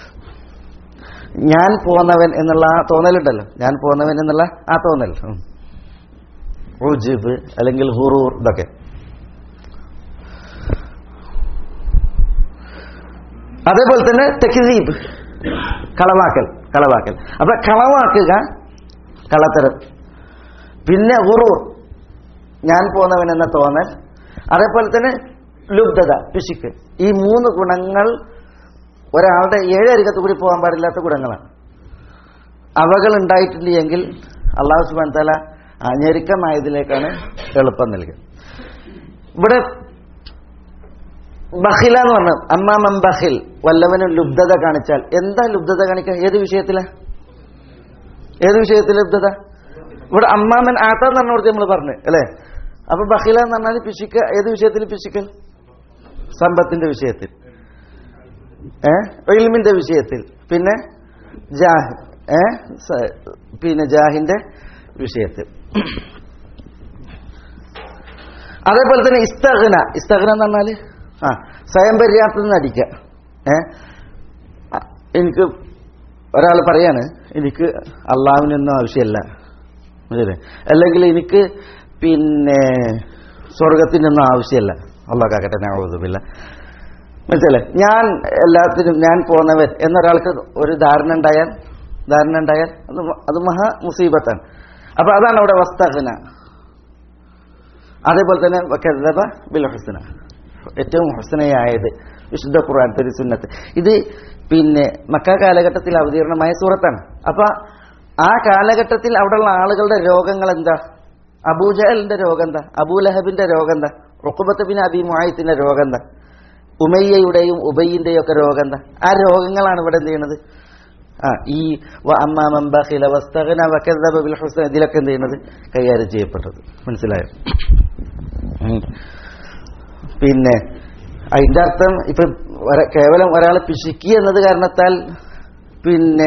[SPEAKER 2] ഞാൻ പോന്നവൻ എന്നുള്ള ആ തോന്നലുണ്ടല്ലോ, ഞാൻ പോന്നവൻ എന്നുള്ള ആ തോന്നൽ, ഉജ്ബ് അല്ലെങ്കിൽ ഹുറൂർ, ഇതൊക്കെ. അതേപോലെ തന്നെ തക്സീബ്, കളവാക്കൽ കളവാക്കൽ അപ്പൊ കളവാക്കുക, കള്ളത്തരം. പിന്നെ ഹുറൂർ, ഞാൻ പോന്നവൻ എന്ന തോന്നൽ. അതേപോലെ തന്നെ ലുബ്ധത, പിശുക്ക്. ഈ മൂന്ന് ഗുണങ്ങൾ ഒരാളുടെ ഏഴരികത്ത് കൂടി പോകാൻ പാടില്ലാത്ത ഗുണങ്ങളാണ്. അവകൾ ഉണ്ടായിട്ടില്ല എങ്കിൽ അല്ലാഹു സുബ്ഹാനഹു വ തആല ഞെരുക്കമായതിലേക്കാണ് എളുപ്പം നൽകുക. ഇവിടെ ബഖില എന്ന് പറഞ്ഞ അമ്മാ മൻ ബഖിൽ, വല്ലവനും ലുബ്ധത കാണിച്ചാൽ. എന്താ ലുബ്ധത കാണിക്കുക? ഏത് വിഷയത്തില ഏത് വിഷയത്തിൽ ലുബ്ധത? ഇവിടെ അമ്മാമൻ ആത്താന്ന് പറഞ്ഞ നമ്മൾ പറഞ്ഞു അല്ലെ. അപ്പൊ ബഖില എന്ന് പറഞ്ഞാൽ പിശുക്ക. ഏത് വിഷയത്തിൽ പിശുക്കൽ? സമ്പത്തിന്റെ വിഷയത്തിൽ, ഏഹ് ഇൽമിന്റെ വിഷയത്തിൽ, പിന്നെ ജാഹ് ഏഹ് പിന്നെ ജാഹിന്റെ വിഷയത്തിൽ. അതേപോലെ തന്നെ ഇസ്തഗ്ന. ഇസ്തഗ്ന എന്ന് പറഞ്ഞാല് ആ സ്വയം പര്യാപ്തം നടിക്കുക. ഏഹ് എനിക്ക് ഒരാൾ പറയാണ് എനിക്ക് അള്ളാഹുവിനൊന്നും ആവശ്യമല്ല, മനസ്സിലായി? അല്ലെങ്കിൽ എനിക്ക് പിന്നെ സ്വർഗത്തിനൊന്നും ആവശ്യമല്ല, അള്ളാഹ് കാക്കട്ടെ, നഅൂദുബില്ലാ, മനസ്സിലായി? ഞാൻ എല്ലാത്തിനും ഞാൻ പോന്നവൻ എന്നൊരാൾക്ക് ഒരു ധാരണ ഉണ്ടായാൽ ധാരണ ഉണ്ടായാൽ അത് അത് മഹാ മുസീബത്താണ്. അപ്പൊ അതാണ് അവിടെ വസ്തഗ്ന. അതേപോലെ തന്നെ വകദബ ബിൽ ഹുസ്ന, ഏറ്റവും ഹുസ്നയായത് വിശുദ്ധ ഖുർആൻ തിരുസുന്നത്ത്. ഇത് പിന്നെ മക്ക കാലഘട്ടത്തിൽ അവതീർണമായ സൂറത്താണ്. അപ്പൊ ആ കാലഘട്ടത്തിൽ അവിടെയുള്ള ആളുകളുടെ രോഗങ്ങൾ എന്താ? അബൂജഹലിന്റെ രോഗം എന്താ? അബൂലഹബിന്റെ രോഗം എന്താ? ഉഖബത്ത് ബിൻ അബി മുഅയ്ത്തിന്റെ രോഗം എന്താ? ഉമയ്യയുടെയും ഉബയ്യിന്റെയും ഒക്കെ രോഗം എന്താ? ആ രോഗങ്ങളാണ് ഇവിടെ എന്ത് ചെയ്യണത്? ആ ഈ വഅമ്മാ മൻ ബഖില വസ്തഗ്ന വകദബ ബിൽ ഹുസ്ന ഇതിലൊക്കെ എന്ത് ചെയ്യുന്നത്? കൈകാര്യം ചെയ്യപ്പെട്ടത്. മനസ്സിലായോ? പിന്നെ അതിന്റെ അർത്ഥം ഇപ്പൊ കേവലം ഒരാളെ പിശുക്കി എന്നത് കാരണത്താൽ പിന്നെ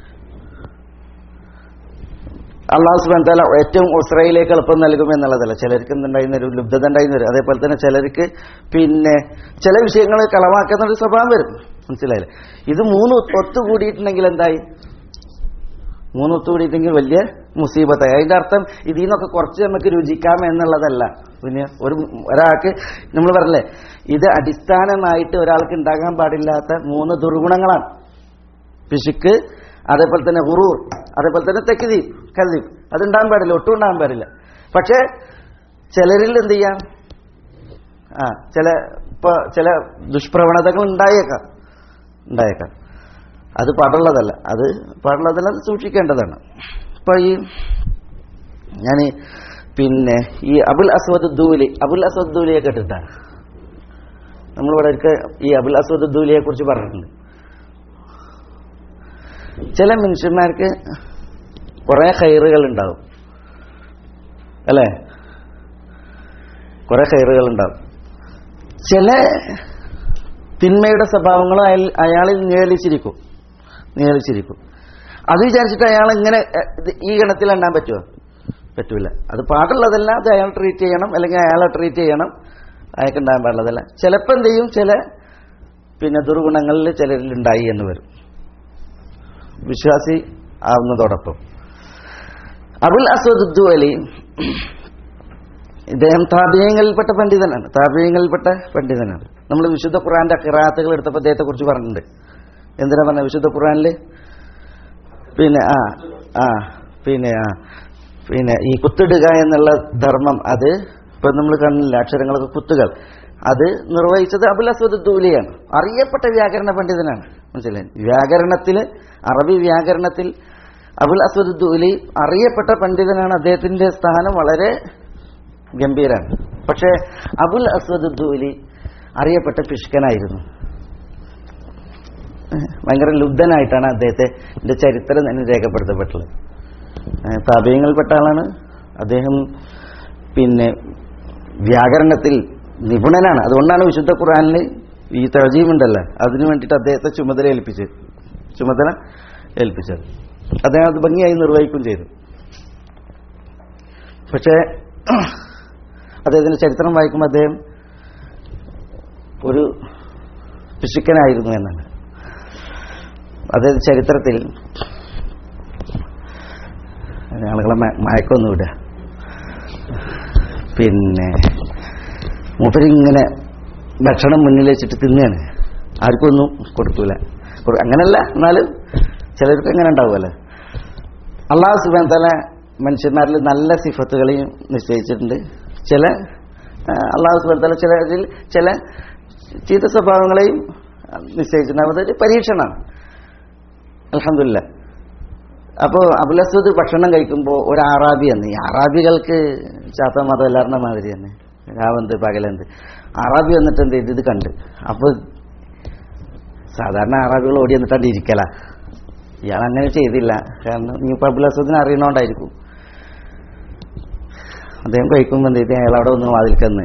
[SPEAKER 2] അള്ളാഹു സുബ്ഹാനഹു വ തആല ഏറ്റവും ഉസ്രയിലേക്ക് എളുപ്പം നൽകും എന്നുള്ളതല്ല. ചിലർക്ക് എന്തുണ്ടായിരുന്ന ഒരു ലുബ്ധത ഉണ്ടായിരുന്ന വരും. അതേപോലെ തന്നെ ചിലർക്ക് പിന്നെ ചില വിഷയങ്ങൾ കളവാക്കുന്ന ഒരു സ്വഭാവം വരും. മനസ്സിലായില്ലേ? ഇത് മൂന്ന് ഒത്തുകൂടിയിട്ടുണ്ടെങ്കിൽ എന്തായി? മൂന്ന് ഒത്തുകൂടിയിട്ടുണ്ടെങ്കിൽ വലിയ മുസീബത്തായി. അതിന്റെ അർത്ഥം ഇതിൽ നിന്നൊക്കെ കുറച്ച് നമുക്ക് രുചിക്കാം എന്നുള്ളതല്ല. പിന്നെ ഒരു ഒരാൾക്ക് നമ്മൾ പറഞ്ഞില്ലേ, ഇത് അടിസ്ഥാനമായിട്ട് ഒരാൾക്ക് ഉണ്ടാകാൻ പാടില്ലാത്ത മൂന്ന് ദുർഗുണങ്ങളാണ്: പിശുക്ക്, അതേപോലെ തന്നെ ഗുറൂർ, അതേപോലെ തന്നെ തക്ദീബ്, കദീബ്. അതുണ്ടാകാൻ പാടില്ല, ഒട്ടും ഉണ്ടാകാൻ പാടില്ല. പക്ഷെ ചിലരിൽ എന്ത് ചെയ്യാം, ആ ചില ഇപ്പൊ ചില ദുഷ്പ്രവണതകൾ ഉണ്ടായേക്കാം ഉണ്ടായേക്കാം അത് പാടുള്ളതല്ല, അത് പാടുള്ളതല്ല, അത് സൂക്ഷിക്കേണ്ടതാണ്. ഇപ്പൊ ഈ ഞാൻ പിന്നെ ഈ അബുൽ അസ്വദ് ദൂലി അബുൽ അസ്വദ് ദൂലിയെ കേട്ടിട്ടാണ്. നമ്മളിവിടെ ഒരിക്കൽ ഈ അബുൽ അസ്വദ് ദൂലിയെ കുറിച്ച് പറഞ്ഞിട്ടുണ്ട്. ചില മനുഷ്യന്മാർക്ക് കുറെ ഖൈറുകൾ ഉണ്ടാവും, അല്ലേ? കുറെ ഖൈറുകൾ ഉണ്ടാവും. ചില തിന്മയുടെ സ്വഭാവങ്ങളും അയാൾ അയാളിൽ നിഴലിച്ചിരിക്കും നിഴലിച്ചിരിക്കും അത് വിചാരിച്ചിട്ട് അയാൾ ഇങ്ങനെ ഈ ഗണത്തിൽ എണ്ണാൻ പറ്റുമോ? പറ്റൂല. അത് പാടുള്ളതല്ല, അത് അയാൾ ട്രീറ്റ് ചെയ്യണം, അല്ലെങ്കിൽ അയാളെ ട്രീറ്റ് ചെയ്യണം, അയാൾക്ക് ഉണ്ടാകാൻ പാടുള്ളതല്ല. ചിലപ്പോൾ എന്ത് ചെയ്യും, ചില പിന്നെ ദുർഗുണങ്ങളിൽ ചിലരിൽ ഉണ്ടായി എന്ന് വരും, വിശ്വാസി ആവുന്നതോടൊപ്പം. അബുൽ അസ്വദ് ദുഅലി ഇദ്ദേഹം താബിഈങ്ങളിൽപ്പെട്ട പണ്ഡിതനാണ് താബിഈങ്ങളിൽപ്പെട്ട പണ്ഡിതനാണ്. നമ്മൾ വിശുദ്ധ ഖുർആന്റെ ഖിറാഅത്തുകൾ എടുത്തപ്പോൾ അദ്ദേഹത്തെ കുറിച്ച് പറഞ്ഞിട്ടുണ്ട്. എന്തിനാ പറഞ്ഞ? വിശുദ്ധ ഖുർആനിൽ പിന്നെ ആ ആ പിന്നെ ആ പിന്നെ ഈ കുത്തിടുക എന്നുള്ള ധർമ്മം, അത് ഇപ്പൊ നമ്മൾ കണ്ടില്ല, അക്ഷരങ്ങളൊക്കെ കുത്തുകൾ, അത് നിർവഹിച്ചത് അബുൽ അസ്വദ് ദൂലിയാണ്. അറിയപ്പെട്ട വ്യാകരണ പണ്ഡിതനാണ്. മനസ്സിലായി? വ്യാകരണത്തിൽ, അറബി വ്യാകരണത്തിൽ അബുൽ അസ്വദ് ദൂലി അറിയപ്പെട്ട പണ്ഡിതനാണ്. അദ്ദേഹത്തിന്റെ സ്ഥാനം വളരെ ഗംഭീരാണ്. പക്ഷേ അബുൽ അസ്വദ് ദൂലി അറിയപ്പെട്ട പിശുക്കനായിരുന്നു. ഭയങ്കര ലുബ്ധനായിട്ടാണ് അദ്ദേഹത്തെ ഇതിന്റെ ചരിത്രം തന്നെ രേഖപ്പെടുത്തപ്പെട്ടുള്ളത്. താബിഈങ്ങളിൽപ്പെട്ട ആളാണ് അദ്ദേഹം. പിന്നെ വ്യാകരണത്തിൽ നിപുണനാണ്. അതുകൊണ്ടാണ് വിശുദ്ധ ഖുർആനിൽ ഈ തർജീം ഉണ്ടല്ലോ, അതിനു വേണ്ടിയിട്ട് അദ്ദേഹത്തെ ചുമതല ഏൽപ്പിച്ചത് ചുമതല ഏൽപ്പിച്ചത് അദ്ദേഹം അത് ഭംഗിയായി നിർവഹിക്കുകയും ചെയ്തു. പക്ഷേ അദ്ദേഹത്തിന്റെ ചരിത്രം വായിക്കുമ്പോൾ അദ്ദേഹം ഒരു പിശുക്കനായിരുന്നു എന്നാണ്. അതായത് ചരിത്രത്തിൽ ആളുകളെ മയക്കൊന്നും വിടുക. പിന്നെ മൂപ്പരിങ്ങനെ ഭക്ഷണം മുന്നിൽ വെച്ചിട്ട് തിന്നുകയാണ്, ആർക്കൊന്നും കൊടുക്കൂല. അങ്ങനെയല്ല, എന്നാലും ചിലർക്ക് അങ്ങനെ ഉണ്ടാവുമല്ലോ. അള്ളാഹു സുബ്ഹാനഹു വ തആല മനുഷ്യന്മാരിൽ നല്ല സിഫത്തുകളെയും നിശ്ചയിച്ചിട്ടുണ്ട്. ചില അള്ളാഹു സുബ്ഹാനഹു വ തആല ചില ചില ചീത്ത സ്വഭാവങ്ങളെയും നിശ്ചയിച്ചിട്ടുണ്ട്. അതൊരു പരീക്ഷണമാണ്. അൽഹംദുലില്ലാഹ്. അപ്പോൾ അബുൽ അസ്വദ് ഭക്ഷണം കഴിക്കുമ്പോൾ ഒരു അറാബി എന്ന്, ഈ അറാബികൾക്ക് ചാത്ത മതം എല്ലാവരുടെ മാതിരി തന്നെ, രാവന്ത് പകലെന്ത്. അറാബി വന്നിട്ട് എന്ത് ചെയ്ത് ഇത് കണ്ട്, അപ്പോൾ സാധാരണ അറാബികൾ ഓടി വന്നിട്ടാണ് ഇരിക്കല. ഇയാൾ അങ്ങനെ ചെയ്തില്ല, കാരണം ഇനിയിപ്പോൾ അബുൽ അസ്വദിനെ അറിയണോണ്ടായിരിക്കും. അദ്ദേഹം കഴിക്കുമ്പോൾ എന്ത് ചെയ്ത് അയാൾ അവിടെ ഒന്ന് വാതിൽക്കന്ന്.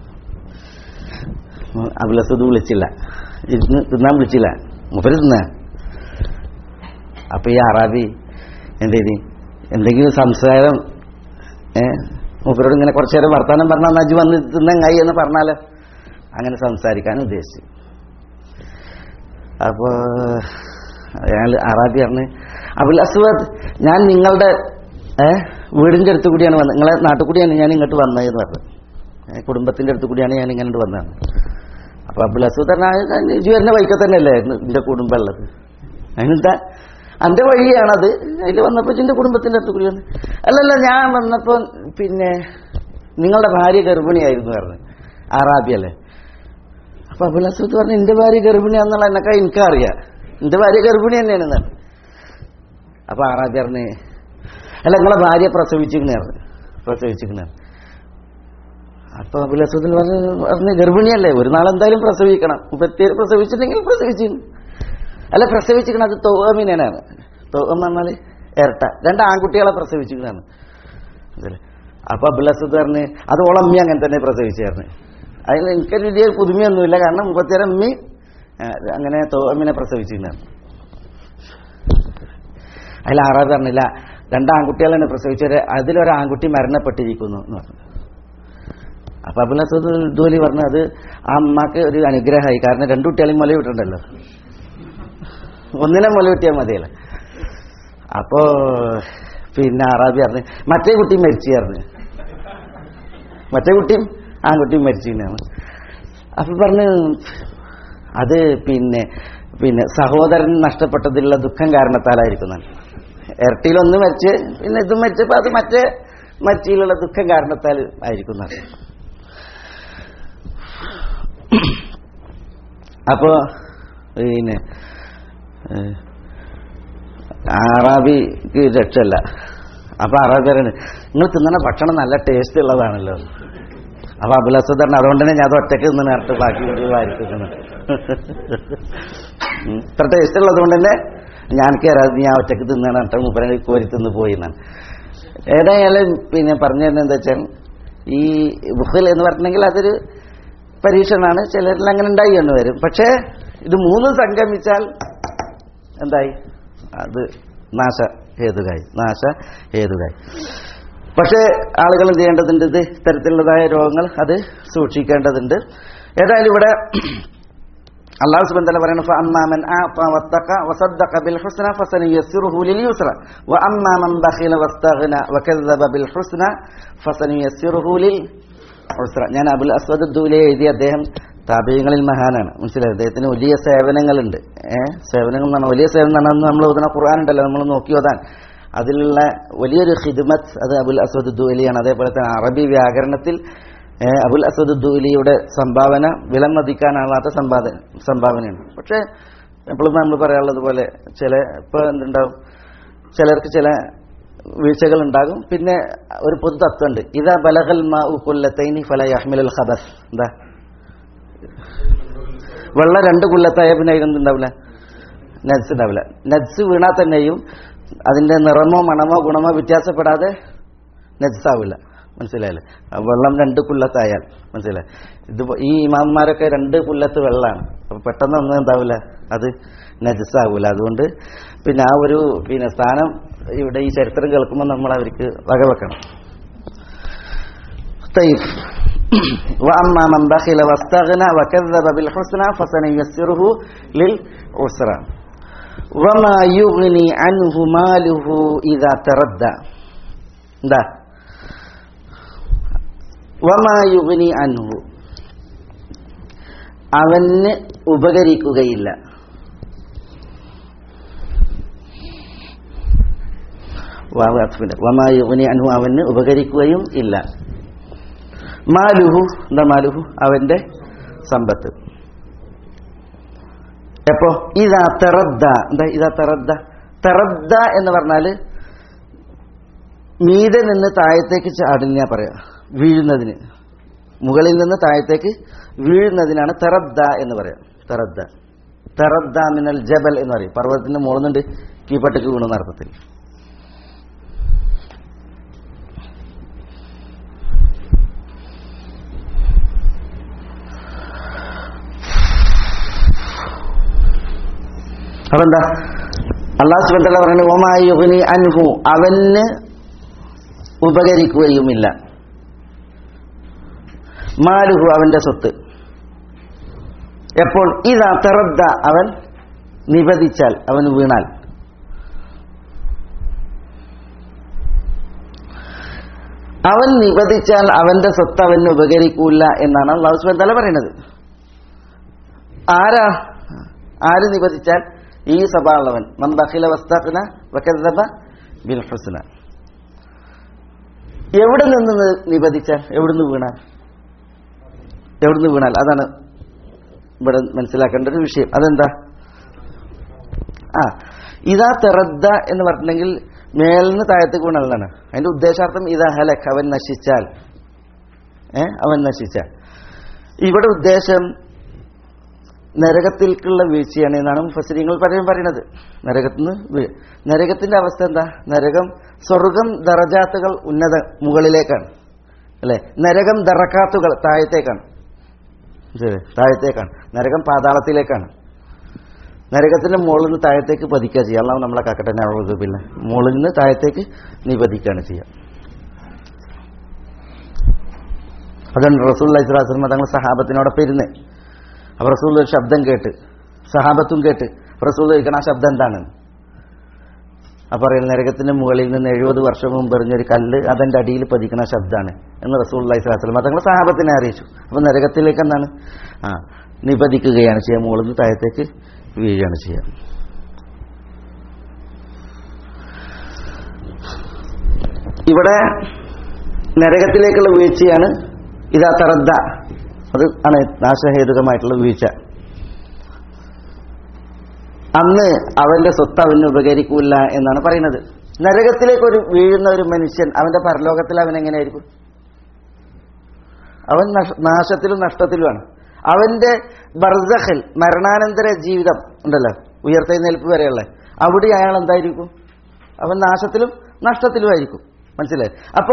[SPEAKER 2] അബുൽ അസ്വദ് വിളിച്ചില്ല, ഇരുന്ന് തിന്നാൻ വിളിച്ചില്ല, മുപ്പര് തിന്ന. അപ്പൊ ഈ അറാബി എന്ത് ചെയ്തി, എന്തെങ്കിലും സംസാരം ഏഹ് മൂപ്പരോട് ഇങ്ങനെ കുറച്ചു നേരം വർത്താനം പറഞ്ഞാൽ നജ് വന്ന് തിന്നങ്ങായി എന്ന് പറഞ്ഞാലോ, അങ്ങനെ സംസാരിക്കാൻ ഉദ്ദേശിച്ചു. അപ്പോൾ അയാൾ അറാബി പറഞ്ഞ് അബുൽ അസ്വദ്, ഞാൻ നിങ്ങളുടെ ഏഹ് വീടിന്റെ അടുത്ത് കൂടിയാണ് വന്നത്, നിങ്ങളെ നാട്ടിൽ കൂടിയാണ് ഞാൻ ഇങ്ങോട്ട് വന്നത് എന്ന് പറഞ്ഞു. കുടുംബത്തിന്റെ അടുത്ത് കൂടിയാണ് ഞാൻ ഇങ്ങോട്ട് വന്നത്. അപ്പൊ അബുൽ അസ്വദ് പറഞ്ഞാൽ ഇജു വരുന്ന വഴിക്ക തന്നെയല്ലേ എന്റെ കുടുംബം ഉള്ളത്, അതിനെന്താ എന്റെ വഴിയാണത്, അതിൽ വന്നപ്പോ എന്റെ കുടുംബത്തിന്റെ അടുത്ത് കൂടി വന്നു. അല്ലല്ല, ഞാൻ വന്നപ്പോ പിന്നെ നിങ്ങളുടെ ഭാര്യ ഗർഭിണിയായിരുന്നു പറഞ്ഞു. അറാബി അല്ലേ. അപ്പൊ അബുൽ അസ്വദ് പറഞ്ഞു എന്റെ ഭാര്യ ഗർഭിണിയാന്നുള്ള എന്നൊക്കെ എനിക്കറിയാം, എന്റെ ഭാര്യ ഗർഭിണി തന്നെയാണ്. അപ്പൊ അറാബി പറഞ്ഞ് അല്ല നിങ്ങളെ ഭാര്യ പ്രസവിച്ചിരിക്കണ പ്രസവിച്ചിരിക്കണ അപ്പൊ അബുൽ അസ്വദ് പറഞ്ഞ് പറഞ്ഞ് ഗർഭിണിയല്ലേ, ഒരു നാളെന്തായാലും പ്രസവിക്കണം, മുപ്പത്തിയേഴ് പ്രസവിച്ചിട്ടുണ്ടെങ്കിൽ പ്രസവിച്ചിരുന്നു. അല്ല പ്രസവിച്ചിരിക്കണം അത് തോമിനാണ്. തോം പറഞ്ഞാല് ഇരട്ട, രണ്ട് ആൺകുട്ടികളെ പ്രസവിച്ചിരിക്കണാണ്. അപ്പൊ അബുൽ അസ്വദ് പറഞ്ഞ് അത് ഓളമ്മി അങ്ങനെ തന്നെ പ്രസവിച്ചായിരുന്നു. അതിന് എനിക്കൊരു വലിയ പുതുമയൊന്നുമില്ല, കാരണം മുപ്പത്തിയേഴ് അമ്മി അങ്ങനെ തോമിനെ പ്രസവിച്ചിരുന്നാണ്. അതിൽ ആറാബി പറഞ്ഞില്ല, രണ്ട് ആൺകുട്ടികൾ തന്നെ പ്രസവിച്ചവര് അതിലൊരു ആൺകുട്ടി മരണപ്പെട്ടിരിക്കുന്നു എന്ന് പറഞ്ഞു. അപ്പൊ അബുൽ അസ്വദ് ദുവലി പറഞ്ഞു അത് ആ അമ്മക്ക് ഒരു അനുഗ്രഹമായി, കാരണം രണ്ടു കുട്ടികളെയും മുല വിട്ടുണ്ടല്ലോ, ഒന്നിനെ മുല കിട്ടിയാൽ മതിയല്ല. അപ്പോ പിന്നെ അറാബി പറഞ്ഞു മറ്റേ കുട്ടിയും മരിച്ചു പറഞ്ഞു, മറ്റേ കുട്ടിയും ആൺകുട്ടിയും മരിച്ചിരുന്നാണ്. അപ്പൊ പറഞ്ഞു അത് പിന്നെ പിന്നെ സഹോദരൻ നഷ്ടപ്പെട്ടതിലുള്ള ദുഃഖം കാരണത്താലായിരിക്കുന്നതാണ്. ഇരട്ടിയിലൊന്ന് മരിച്ച് പിന്നെ ഇതും മരിച്ചപ്പോ അത് മറ്റേ മരിച്ചതിലുള്ള ദുഃഖം കാരണത്താൽ ആയിരിക്കുന്നതാണ്. അപ്പോ പിന്നെ അറാബിക്ക് രക്ഷല്ല. അപ്പൊ അറാബി പറയുന്നത് നിങ്ങൾ തിന്നണ ഭക്ഷണം നല്ല ടേസ്റ്റ് ഉള്ളതാണല്ലോ. അപ്പൊ അബുൽ അസ്വദ് പറഞ്ഞു അതുകൊണ്ട് തന്നെ ഞാൻ അത് ഒറ്റയ്ക്ക് നിന്ന് നേരത്തെ ബാക്കി വാരിക്കുന്നു, ഇത്ര ടേസ്റ്റ് ഉള്ളത് കൊണ്ട് തന്നെ ഞാൻ കയറാതെ ഞാൻ ഒറ്റയ്ക്ക് തിന്നാണ് മുപ്പരെ കോരി തിന്ന് പോയി എന്നാണ്. ഏതായാലും പിന്നെ പറഞ്ഞു തന്നെ എന്താ വെച്ചാൽ ഈ ബുഖൽ എന്ന് പറഞ്ഞെങ്കിൽ അതൊരു പരീക്ഷണമാണ്, ചിലരിൽ അങ്ങനെ ഉണ്ടായി എന്ന് വരും. പക്ഷേ ഇത് മൂന്നും സംഗമിച്ചാൽ എന്തായി, അത് നാശ ഹേതുകായി നാശ ഹേതുകായി. പക്ഷേ ആളുകൾ എന്ത് ചെയ്യേണ്ടതുണ്ട്, ഇത് ഇത്തരത്തിലുള്ളതായ രോഗങ്ങൾ അത് സൂക്ഷിക്കേണ്ടതുണ്ട്. ഏതായാലും ഇവിടെ അല്ലാഹു സുബ്ഹാനഹു വ തആല പറയുന്നു ഫഅമ്മാ മൻ ആഅത വത്തഖ വസദ്ദഖ ബിൽ ഹുസ്ന ഫസനുയസ്സിറുഹു ലിൽ യുസ്ര വഅമ്മാ മൻ ബഖില വസ്തഗ്ന വകذب ബിൽ ഹുസ്ന ഫസനുയസ്സിറുഹു ലിൽ ഉസ്ര. ഞാൻ അബുൽ അസ്വദ് ദുലി എഴുതിയ അദ്ദേഹം താബീങ്ങളിൽ മഹാനാണ്, മനസ്സിലായി. അദ്ദേഹത്തിന് വലിയ സേവനങ്ങളുണ്ട്. ഏഹ് സേവനങ്ങൾ എന്ന് പറഞ്ഞാൽ വലിയ സേവനം എന്ന് പറഞ്ഞാൽ നമ്മൾ ഓതുന്ന ഖുർആൻ ഉണ്ടല്ലോ, നമ്മൾ നോക്കി ഓതാൻ, അതിലുള്ള വലിയൊരു ഖിദ്മത്ത് അത് അബുൽ അസ്വദ് ദുലിയാണ്. അതേപോലെ തന്നെ അറബി വ്യാകരണത്തിൽ അബുൽ അസ്വദ് ദുലിയുടെ സംഭാവന വിലമതിക്കാനാവാത്ത സംഭാവന സംഭാവനയാണ്. പക്ഷേ എപ്പോഴും നമ്മൾ പറയാനുള്ളത് പോലെ ചില ഇപ്പൊ എന്തുണ്ടാവും, ചിലർക്ക് ചില വീഴ്ചകൾ ഉണ്ടാകും. പിന്നെ ഒരു പൊതു തത്വമുണ്ട്, ഇതാ ബലഗൽ മാഉ കുല്ലത്തൈനി ഫല യഹ്മിലുൽ ഖബസ്. എന്താ വെള്ളം രണ്ട് കുല്ലത്തായ പിന്നെ അതിനെന്തുണ്ടാവില്ല, നജ്സ് ഉണ്ടാവില്ല. നജ്സ് വീണാൽ തന്നെയും അതിന്റെ നിറമോ മണമോ ഗുണമോ വ്യത്യാസപ്പെടാതെ നജ്സാവില്ല, മനസ്സിലായല്ലേ. വെള്ളം രണ്ട് കുല്ലത്തായാൽ മനസ്സിലായി. ഇത് ഈ ഇമാമന്മാരൊക്കെ രണ്ട് കുല്ലത്ത് വെള്ളമാണ്, അപ്പൊ പെട്ടെന്ന് ഒന്നും എന്താവില്ല, അത് നജ്സാവൂല. അതുകൊണ്ട് പിന്നെ ആ ഒരു പിന്നെ സ്ഥാനം ഇവിടെ ഈ ചരിത്രം കേൾക്കുമ്പോൾ നമ്മൾ അവർക്ക് വകവെക്കണം. وأما من بخل واستغنى وكذب بالحسنى فسنيسره للعسرى وما يغني عنه ماله إذا تردى. എന്താ വമാ യുഗ്നി അൻഹു, അവന് ഉപകരിക്കുകയില്ല. വമാ യുഗ്നി അൻഹു, അവന് ഉപകരിക്കുകയും ഇല്ല. മാലുഹു, എന്താ മാലുഹു, അവന്റെ സമ്പത്ത്. എപ്പോ ഇതാ തറദ്ദ, എന്താ ഇതാ തറദ്ദ, തറദ്ദ എന്ന് പറഞ്ഞാല് മീതെ നിന്ന് താഴത്തേക്ക് ചാടില്ല പറയാ, വീഴുന്നതിന്, മുകളിൽ നിന്ന് താഴത്തേക്ക് വീഴുന്നതിനാണ് തറദ്ദ എന്ന് പറയാം. തറദ്ദ തറദ്ദ മിനൽ ജബൽ എന്ന് പറയും, പർവ്വതത്തിന്റെ മുകളിൽ നിന്ന് കീഴ്പട്ടേക്ക് വീണെന്ന അർത്ഥത്തിൽ. അതെന്താ അല്ലാഹു സുബ്ഹാനഹു വ തആല പറയുന്നു വമാ യുഗ്നി അൻഹു, അവന് ഉപകരിക്കുകയുമില്ല. മാലുഹു, അവന്റെ സ്വത്ത്. എപ്പോൾ ഇതാ തറദ്ദ, അവൻ നിബദിച്ചാൽ, അവൻ വീണാൽ. അവൻ നിബദിച്ചാൽ അവന്റെ സ്വത്ത് അവന് ഉപകരിക്കൂല എന്നാണ് അല്ലാഹു സുബ്ഹാനഹു വ തആല പറയുന്നത്. ആരാ ആര് നിബദിച്ചാൽ? ഈ സ്വഭാവമുള്ളവൻ. മൻ ബഖില വസ്തഖ്ന വകദബ ബിൽ ഹുസ്ന. എവിടെ നിന്ന് നിബദിച്ചാൽ? എവിടുന്ന് വീണാൽ? എവിടുന്ന് വീണാൽ? അതാണ് ഇവിടെ മനസ്സിലാക്കേണ്ട ഒരു വിഷയം. അതെന്താ? ആ ഇതാ തെറദ്ദ എന്ന് പറഞ്ഞിട്ടുണ്ടെങ്കിൽ മേലിന് താഴത്തേക്ക് വീണതാണ് അതിന്റെ ഉദ്ദേശാർത്ഥം. ഇതാ ഹലക്, അവൻ നശിച്ചാൽ, ഏ അവൻ നശിച്ചാൽ. ഇവിടെ ഉദ്ദേശം നരകത്തിലേക്കുള്ള വീഴ്ചയാണ് എന്നാണ് മുഫസ്സിരീങ്ങൾ പലരും പറയുന്നത്. നരകത്തിന് നരകത്തിന്റെ അവസ്ഥ എന്താ? നരകം സ്വർഗം ദറജാത്തുകൾ ഉന്നത മുകളിലേക്കാണ് അല്ലെ, നരകം ദറക്കാത്തുകൾ താഴത്തേക്കാണ്. താഴത്തേക്കാണ്. നരകം പാതാളത്തിലേക്കാണ്. നരകത്തിന്റെ മുകളിൽ നിന്ന് താഴത്തേക്ക് പതിക്കുക ചെയ്യുക. അല്ലാഹു നമ്മളെ കാക്കട്ടെ. പിന്നെ മുകളിൽ നിന്ന് താഴത്തേക്ക് നിപതിക്കുകയാണ് ചെയ്യുക. അതുകൊണ്ട് റസൂലുള്ളാഹി സ്വല്ലല്ലാഹു അലൈഹി വസല്ലം തങ്ങൾ സഹാബത്തിനോടൊപ്പം ഇരുന്ന് അപ്പോൾ റസൂൽ ഒരു ശബ്ദം കേട്ട്, സഹാബത്തും കേട്ട്. റസൂൽ ചോദിക്കണം ആ ശബ്ദം എന്താണ്? അപ്പോൾ പറയുന്നത് നരകത്തിന്റെ മുകളിൽ നിന്ന് എഴുപത് വർഷം മുമ്പ് എറിഞ്ഞൊരു കല്ല് അതിന്റെ അടിയിൽ പതിക്കുന്ന ശബ്ദമാണ് എന്ന് റസൂലുള്ളാഹി സ്വല്ലല്ലാഹു അലൈഹി വസല്ലം തങ്ങൾ സഹാബത്തിനെ അറിയിച്ചു. അപ്പോൾ നരകത്തിലേക്ക് എന്താണ്? ആ നിപതിക്കുകയാണ് ചെയ്യുക, മുകളിൽ നിന്ന് താഴത്തേക്ക് വീഴുകയാണ് ചെയ്യുക. ഇവിടെ നരകത്തിലേക്കുള്ള വീഴ്ചയാണ് ഇതാ തറദ്ദ. അത് ആണ് നാശഹേതുകമായിട്ടുള്ള വീഴ്ച. അന്ന് അവന്റെ സ്വത്ത് അവന് ഉപകരിക്കൂല എന്നാണ് പറയുന്നത്. നരകത്തിലേക്ക് ഒരു വീഴുന്ന ഒരു മനുഷ്യൻ അവന്റെ പരലോകത്തിൽ അവൻ എങ്ങനെയായിരിക്കും? അവൻ നാശത്തിലും നഷ്ടത്തിലുമാണ്. അവന്റെ ബർസഖിൽ മരണാനന്തര ജീവിതം ഉണ്ടല്ലോ, ഉയർത്തെഴുന്നേൽപ്പ് വരെയുള്ള, അവിടെ അയാൾ എന്തായിരിക്കും? അവൻ നാശത്തിലും നഷ്ടത്തിലുമായിരിക്കും. മനസ്സിലായി? അപ്പോ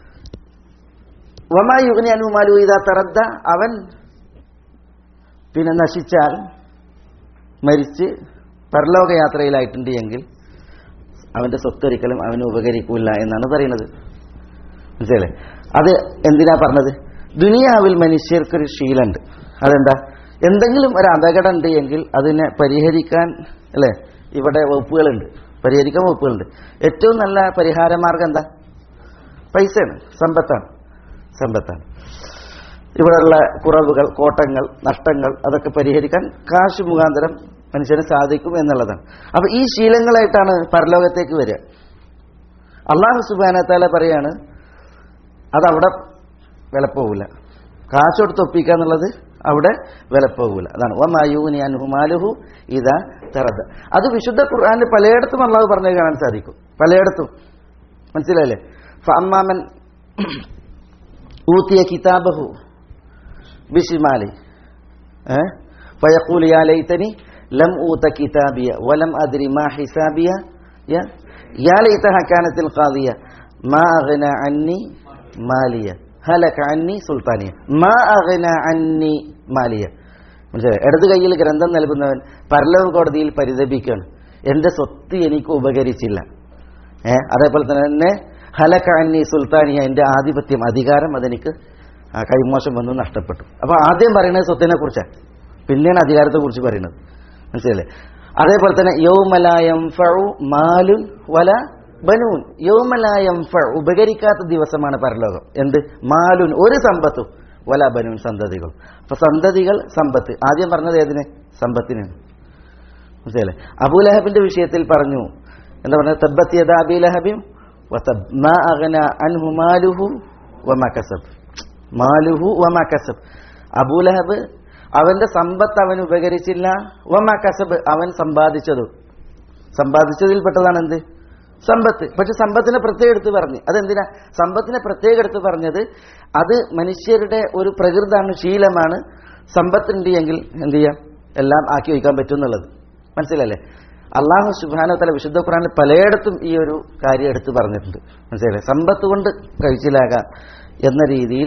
[SPEAKER 2] വമാ യുഗ്നി അൻഹു മാലുഹു ഇദാ തറദ്ദ, അവൻ പിന്നെ നശിച്ചാൽ, മരിച്ച് പരലോകയാത്രയിലായിട്ടുണ്ട് എങ്കിൽ അവന്റെ സ്വത്തൊരിക്കലും അവന് ഉപകരിക്കൂല എന്നാണ് പറയുന്നത്. മനസ്സിലല്ലേ? അത് എന്തിനാ പറഞ്ഞത്? ദുനിയാവിൽ മനുഷ്യർക്കൊരു ശീലമുണ്ട്. അതെന്താ? എന്തെങ്കിലും ഒരു അപകടം ഉണ്ട് എങ്കിൽ അതിനെ പരിഹരിക്കാൻ അല്ലേ ഇവിടെ വകുപ്പുകളുണ്ട്, പരിഹരിക്കാൻ വകുപ്പുകളുണ്ട്. ഏറ്റവും നല്ല പരിഹാര മാർഗം എന്താ? പൈസയാണ്, സമ്പത്താണ്. സമ്പത്താണ് ഇവിടെയുള്ള കുറവുകൾ, കോട്ടങ്ങൾ, നഷ്ടങ്ങൾ അതൊക്കെ പരിഹരിക്കാൻ കാശ് മുഖാന്തരം മനുഷ്യന് സാധിക്കും എന്നുള്ളതാണ്. അപ്പൊ ഈ ശീലങ്ങളായിട്ടാണ് പരലോകത്തേക്ക് വരിക. അല്ലാഹു സുബ്ഹാനഹു വ തആല പറയാണ് അതവിടെ വിലപ്പോകില്ല. കാശ് കൊടുത്ത് ഒപ്പിക്കുക എന്നുള്ളത് അവിടെ വിലപ്പോകൂല. അതാണ് വമാ യുഗ്നി അൻഹു മാലുഹു ഇദാ തറദ്ദ. അത് വിശുദ്ധ ഖുർആനിൽ പലയിടത്തും അല്ലാഹു പറഞ്ഞു കാണാൻ സാധിക്കും. പലയിടത്തും. മനസ്സിലായില്ലേ? ഫഅമ്മാമൻ ഊതിയ കിതാബഹു ബിശിമാലി ഫയഖൂലു യാ ലൈതനി ലം ഊത കിതാബിയ വലം അദ്രി മാ ഹിസാബിയ യാ ലൈതഹാ കാനത്തിൽ ഖാദിയ മാ അഗ്ന അന്നി മാലിയ ഹലക അന്നി സുൽത്താനിയ മാ അഗ്ന അന്നി മാലിയ. മനസ്സിലായി? ഇടത് കയ്യിൽ ഗ്രന്ഥം നൽകുന്നവൻ പരലോക കോടതിയിൽ പരിതപിക്കുകയാണ്, എന്റെ സ്വത്ത് എനിക്ക് ഉപകരിച്ചില്ല. ഏഹ് അതേപോലെ തന്നെ ഹലക അന്നി സുൽത്താനിയ, എന്റെ ആധിപത്യം, അധികാരം അതെനിക്ക് കൈമോശം വന്ന് നഷ്ടപ്പെട്ടു. അപ്പൊ ആദ്യം പറയുന്നത് സ്വത്തിനെ കുറിച്ചാണ്, പിന്നെയാണ് അധികാരത്തെ കുറിച്ച് പറയുന്നത്. മനസ്സിലല്ലേ? അതേപോലെ തന്നെ യൗമ ലാ യൻഫഉ മാലുൻ വല ബനൂൻ, യൗമ ലാ യൻഫഉ, ഉപകരിക്കാത്ത ദിവസമാണ് പരലോകം. എന്ത്? മാലുൻ, ഒരു സമ്പത്തും, വല ബനൂൻ, സന്തതികൾ. അപ്പൊ സന്തതികൾ, സമ്പത്ത്. ആദ്യം പറഞ്ഞത് ഏതിന്? സമ്പത്തിനാണ്. മനസ്സിലല്ലേ? അബൂലഹബിന്റെ വിഷയത്തിൽ പറഞ്ഞു, എന്താ പറഞ്ഞത്? തബ്ബത് യദാ അബീ ലഹബിൻ വതബ് മാ അഗ്ന അൻഹു മാലുഹു വമാ കസബ്, മാലുഹു വമാ കസബ്. അബൂലഹബ് അവന്റെ സമ്പത്ത് അവന് ഉപകരിച്ചില്ല, വമാ കസബ്, അവൻ സമ്പാദിച്ചതും. സമ്പാദിച്ചതിൽപ്പെട്ടതാണ് എന്ത്? സമ്പത്ത്. പക്ഷെ സമ്പത്തിനെ പ്രത്യേകം എടുത്ത് പറഞ്ഞു. അതെന്തിനാ സമ്പത്തിനെ പ്രത്യേകം എടുത്ത് പറഞ്ഞത്? അത് മനുഷ്യരുടെ ഒരു പ്രകൃതാണ്, ശീലമാണ്. സമ്പത്തുണ്ട് എങ്കിൽ എന്ത് ചെയ്യാം? എല്ലാം ആക്കി വയ്ക്കാൻ പറ്റും എന്നുള്ളത്. മനസ്സിലല്ലേ? അല്ലാഹു സുബ്ഹാനഹു വ തആല വിശുദ്ധ ഖുർആനിൽ പലയിടത്തും ഈ ഒരു കാര്യം എടുത്ത് പറഞ്ഞിട്ടുണ്ട്. മനസ്സിലല്ലേ? സമ്പത്ത് കൊണ്ട് കഴിച്ചിലാകാം എന്ന രീതിയിൽ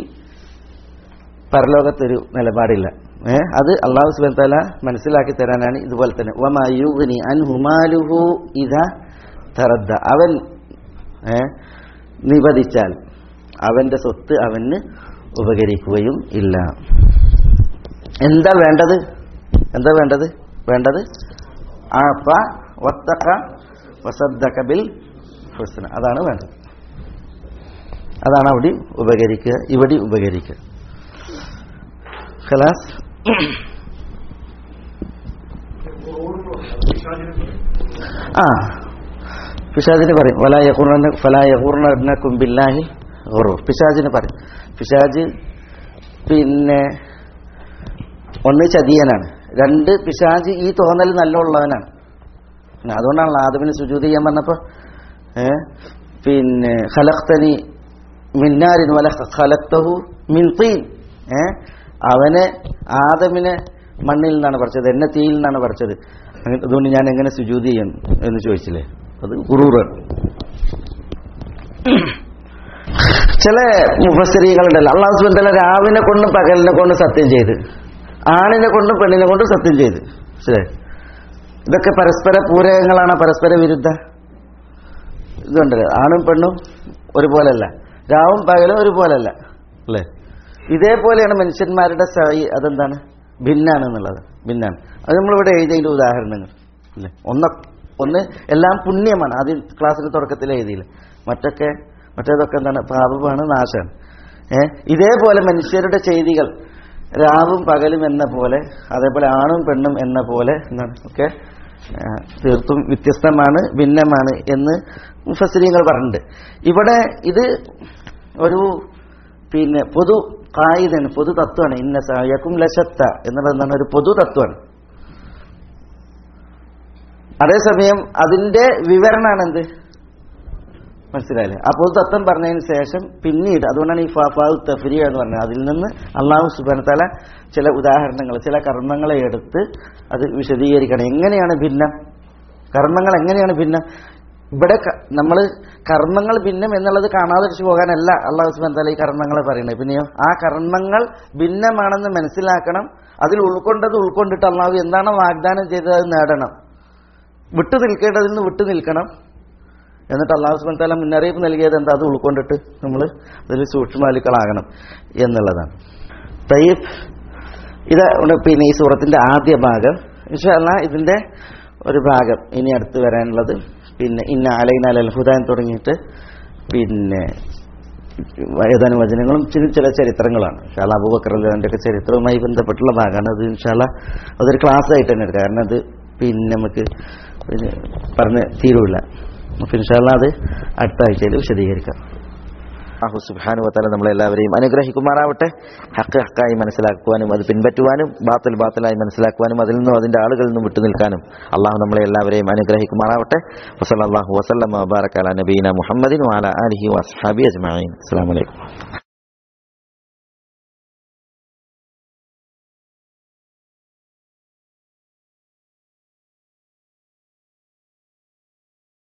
[SPEAKER 2] പരലോകത്തൊരു നിലപാടില്ല. ഏഹ് അത് അല്ലാഹു സുബ്ഹാനഹു വ തആല മനസ്സിലാക്കി തരാനാണ്. ഇതുപോലെ തന്നെ വമാ യുഗ്നി അൻഹു മാലുഹു ഇദാ തറദ്ദ, അവൻ ഏഹ് നിബദിച്ചാൽ അവന്റെ സ്വത്ത് അവന് ഉപകരിക്കുകയും ഇല്ല. എന്താ വേണ്ടത്? എന്താ വേണ്ടത്? വേണ്ടത് ആഫ വത്തഖ വസദ്ദഖ ബിൽ ഹുസ്ന, അതാണ് വേണ്ടത്. അതാണ് അവിടെ ഉപകരിക്കുക, ഇവിടെ ഉപകരിക്കുക. ഖലാസ്. ആ പിശാചിന് പറയും വലാ യഖൂറന ഫലാ യഖൂറനകും ബില്ലാഹി ഗുറൂർ. പിശാചിന് പറയും. പിശാച് പിന്നെ ഒന്ന് ചതിയനാണ്, രണ്ട് പിശാച് ഈ തോന്നൽ നല്ലുള്ളവനാണ്. അതുകൊണ്ടാണല്ലോ ആദമിന് സുജൂദ് ചെയ്യാൻ പറഞ്ഞപ്പോൾ ഏഹ് പിന്നെ ഖലഖ്തനി മിൻ നാരിൻ വല ഖലഖ്തഹു മിൻ തീൻ. ഏഹ് അവനെ ആദമിനെ മണ്ണിൽ നിന്നാണ് പറിച്ചത്, എന്നെ തീയിൽ നിന്നാണ് പറിച്ചത്, അതുകൊണ്ട് ഞാൻ എങ്ങനെ സുജൂദ് ചെയ്യും എന്ന് ചോദിച്ചില്ലേ? അത് ഗുറൂറാണ്. ചില മുഫസ്സിരീങ്ങളുണ്ടല്ലോ അല്ലാഹു സുബ്ഹാനഹു വ തആല രാവിനെ കൊണ്ടും പകലിനെ കൊണ്ടും സത്യം ചെയ്ത്, ആണിനെ കൊണ്ടും പെണ്ണിനെ കൊണ്ടും സത്യം ചെയ്ത്. ശരി, ഇതൊക്കെ പരസ്പര പൂരകങ്ങളാണ്, പരസ്പര വിരുദ്ധ ഇതുണ്ടല്ലോ. ആണും പെണ്ണും ഒരുപോലല്ല, രാവും പകലും ഒരുപോലല്ല അല്ലേ? ഇതേപോലെയാണ് മനുഷ്യന്മാരുടെ സൈ അതെന്താണ് ഭിന്നാണെന്നുള്ളത്, ഭിന്നാണ്. അത് നമ്മളിവിടെ എഴുതിയതിൻ്റെ ഉദാഹരണങ്ങൾ അല്ലേ. ഒന്ന് ഒന്ന് എല്ലാം പുണ്യമാണ്, ആദ്യം ക്ലാസ്സിൽ തുടക്കത്തിൽ എഴുതിയില്ല. മറ്റൊക്കെ മറ്റേതൊക്കെ എന്താണ് പാപമാണ്, നാശമാണ്. ഏഹ് ഇതേപോലെ മനുഷ്യരുടെ ചെയ്തികൾ രാവും പകലും എന്ന പോലെ, അതേപോലെ ആണും പെണ്ണും എന്ന പോലെ എന്താണ് ഒക്കെ തീർത്തും വ്യത്യസ്തമാണ്, ഭിന്നമാണ് എന്ന് മുഫസ്സിരീങ്ങൾ പറഞ്ഞിട്ടുണ്ട്. ഇവിടെ ഇത് ഒരു പിന്നെ പൊതു ഖായിദയാണ്, പൊതു തത്വമാണ്. ഇന്ന സഅയകും ലശത്ത എന്നുള്ളത് എന്താണ് ഒരു പൊതു തത്വമാണ്. അതേസമയം അതിന്റെ വിവരണമാണ് എന്ത്, മനസ്സിലായില്ലേ? ആ പൊതു തത്വം പറഞ്ഞതിന് ശേഷം പിന്നീട്, അതുകൊണ്ടാണ് ഈ ഫാഫാ തഫ്രീ എന്ന് പറഞ്ഞത്, അതിൽ നിന്ന് അല്ലാഹു സുബ്ഹാനഹു വ തആല ചില ഉദാഹരണങ്ങൾ, ചില കർമ്മങ്ങളെ എടുത്ത് അത് വിശദീകരിക്കണം. എങ്ങനെയാണ് ഭിന്നം, കർമ്മങ്ങൾ എങ്ങനെയാണ് ഭിന്നം? ഇവിടെ നമ്മൾ കർമ്മങ്ങൾ ഭിന്നം എന്നുള്ളത് കാണാതിരിച്ചു പോകാനല്ല അല്ലാഹു സുബ്ഹാനഹു വ തആല ഈ കർമ്മങ്ങളെ പറയുന്നത്. പിന്നെയോ ആ കർമ്മങ്ങൾ ഭിന്നമാണെന്ന് മനസ്സിലാക്കണം, അതിൽ ഉൾക്കൊണ്ടത് ഉൾക്കൊണ്ടിട്ട് അല്ലാഹു എന്താണ് വാഗ്ദാനം ചെയ്തത് അത് നേടണം, വിട്ടു നിൽക്കേണ്ടതിൽ നിന്ന് വിട്ടു നിൽക്കണം. എന്നിട്ട് അല്ലാഹു സുബ്ഹാനഹു വ തആല മുന്നറിയിപ്പ് നൽകിയത് എന്താ, അത് ഉൾക്കൊണ്ടിട്ട് നമ്മൾ അതിൽ സൂക്ഷ്മാലുക്കളാകണം എന്നുള്ളതാണ്. തയ്യിബ്, ഇത് പിന്നെ ഈ സൂറത്തിന്റെ ആദ്യ ഭാഗം. ഇൻഷാ അല്ലാഹ് ഇതിന്റെ ഒരു ഭാഗം ഇനി അടുത്ത് വരാനുള്ളത് പിന്നെ ഇന്ന അലൈന ലൽ ഹുദ എന്ന് തുടങ്ങിയിട്ട് പിന്നെ ഏതാനും വചനങ്ങളും ചില ചരിത്രങ്ങളാണ്. ഇൻഷാ അല്ലാഹ് അബൂബക്കർ റളിയല്ലാഹു ഒക്കെ ചരിത്രവുമായി ബന്ധപ്പെട്ടുള്ള ഭാഗമാണ് അത്. ഇൻഷാ അല്ലാഹ് അതൊരു ക്ലാസ് ആയിട്ട് തന്നെ എടുക്കാം, കാരണം അത് പിന്നെ നമുക്ക് പിന്നെ പറഞ്ഞ് തീരുമില്ല. അപ്പോൾ ഇൻഷാ അല്ലാഹ് അത് അടുത്ത ആഴ്ചയിൽ വിശദീകരിക്കാം. അല്ലാഹു സുബ്ഹാനഹു വ തആല നമ്മളെല്ലാവരെയും അനുഗ്രഹിക്കുമാറാവട്ടെ. ഹഖ് ഹഖായി മനസ്സിലാക്കുവാനും അത് പിൻപറ്റുവാനും ബാത്തിൽ ബാത്തിലായി മനസ്സിലാക്കുവാനും അതിൽ നിന്നും അതിന്റെ ആളുകളിൽ നിന്നും വിട്ടുനിൽക്കാനും അല്ലാഹു നമ്മളെ എല്ലാവരെയും അനുഗ്രഹിക്കുമാറാവട്ടെ. വസല്ലല്ലാഹു വസല്ലമ വബാറക അലാ നബീന മുഹമ്മദിൻ വഅലാ ആലിഹി വഅസ്ഹാബിഹി അജ്മഈൻ. അസ്സലാമു അലൈക്കും.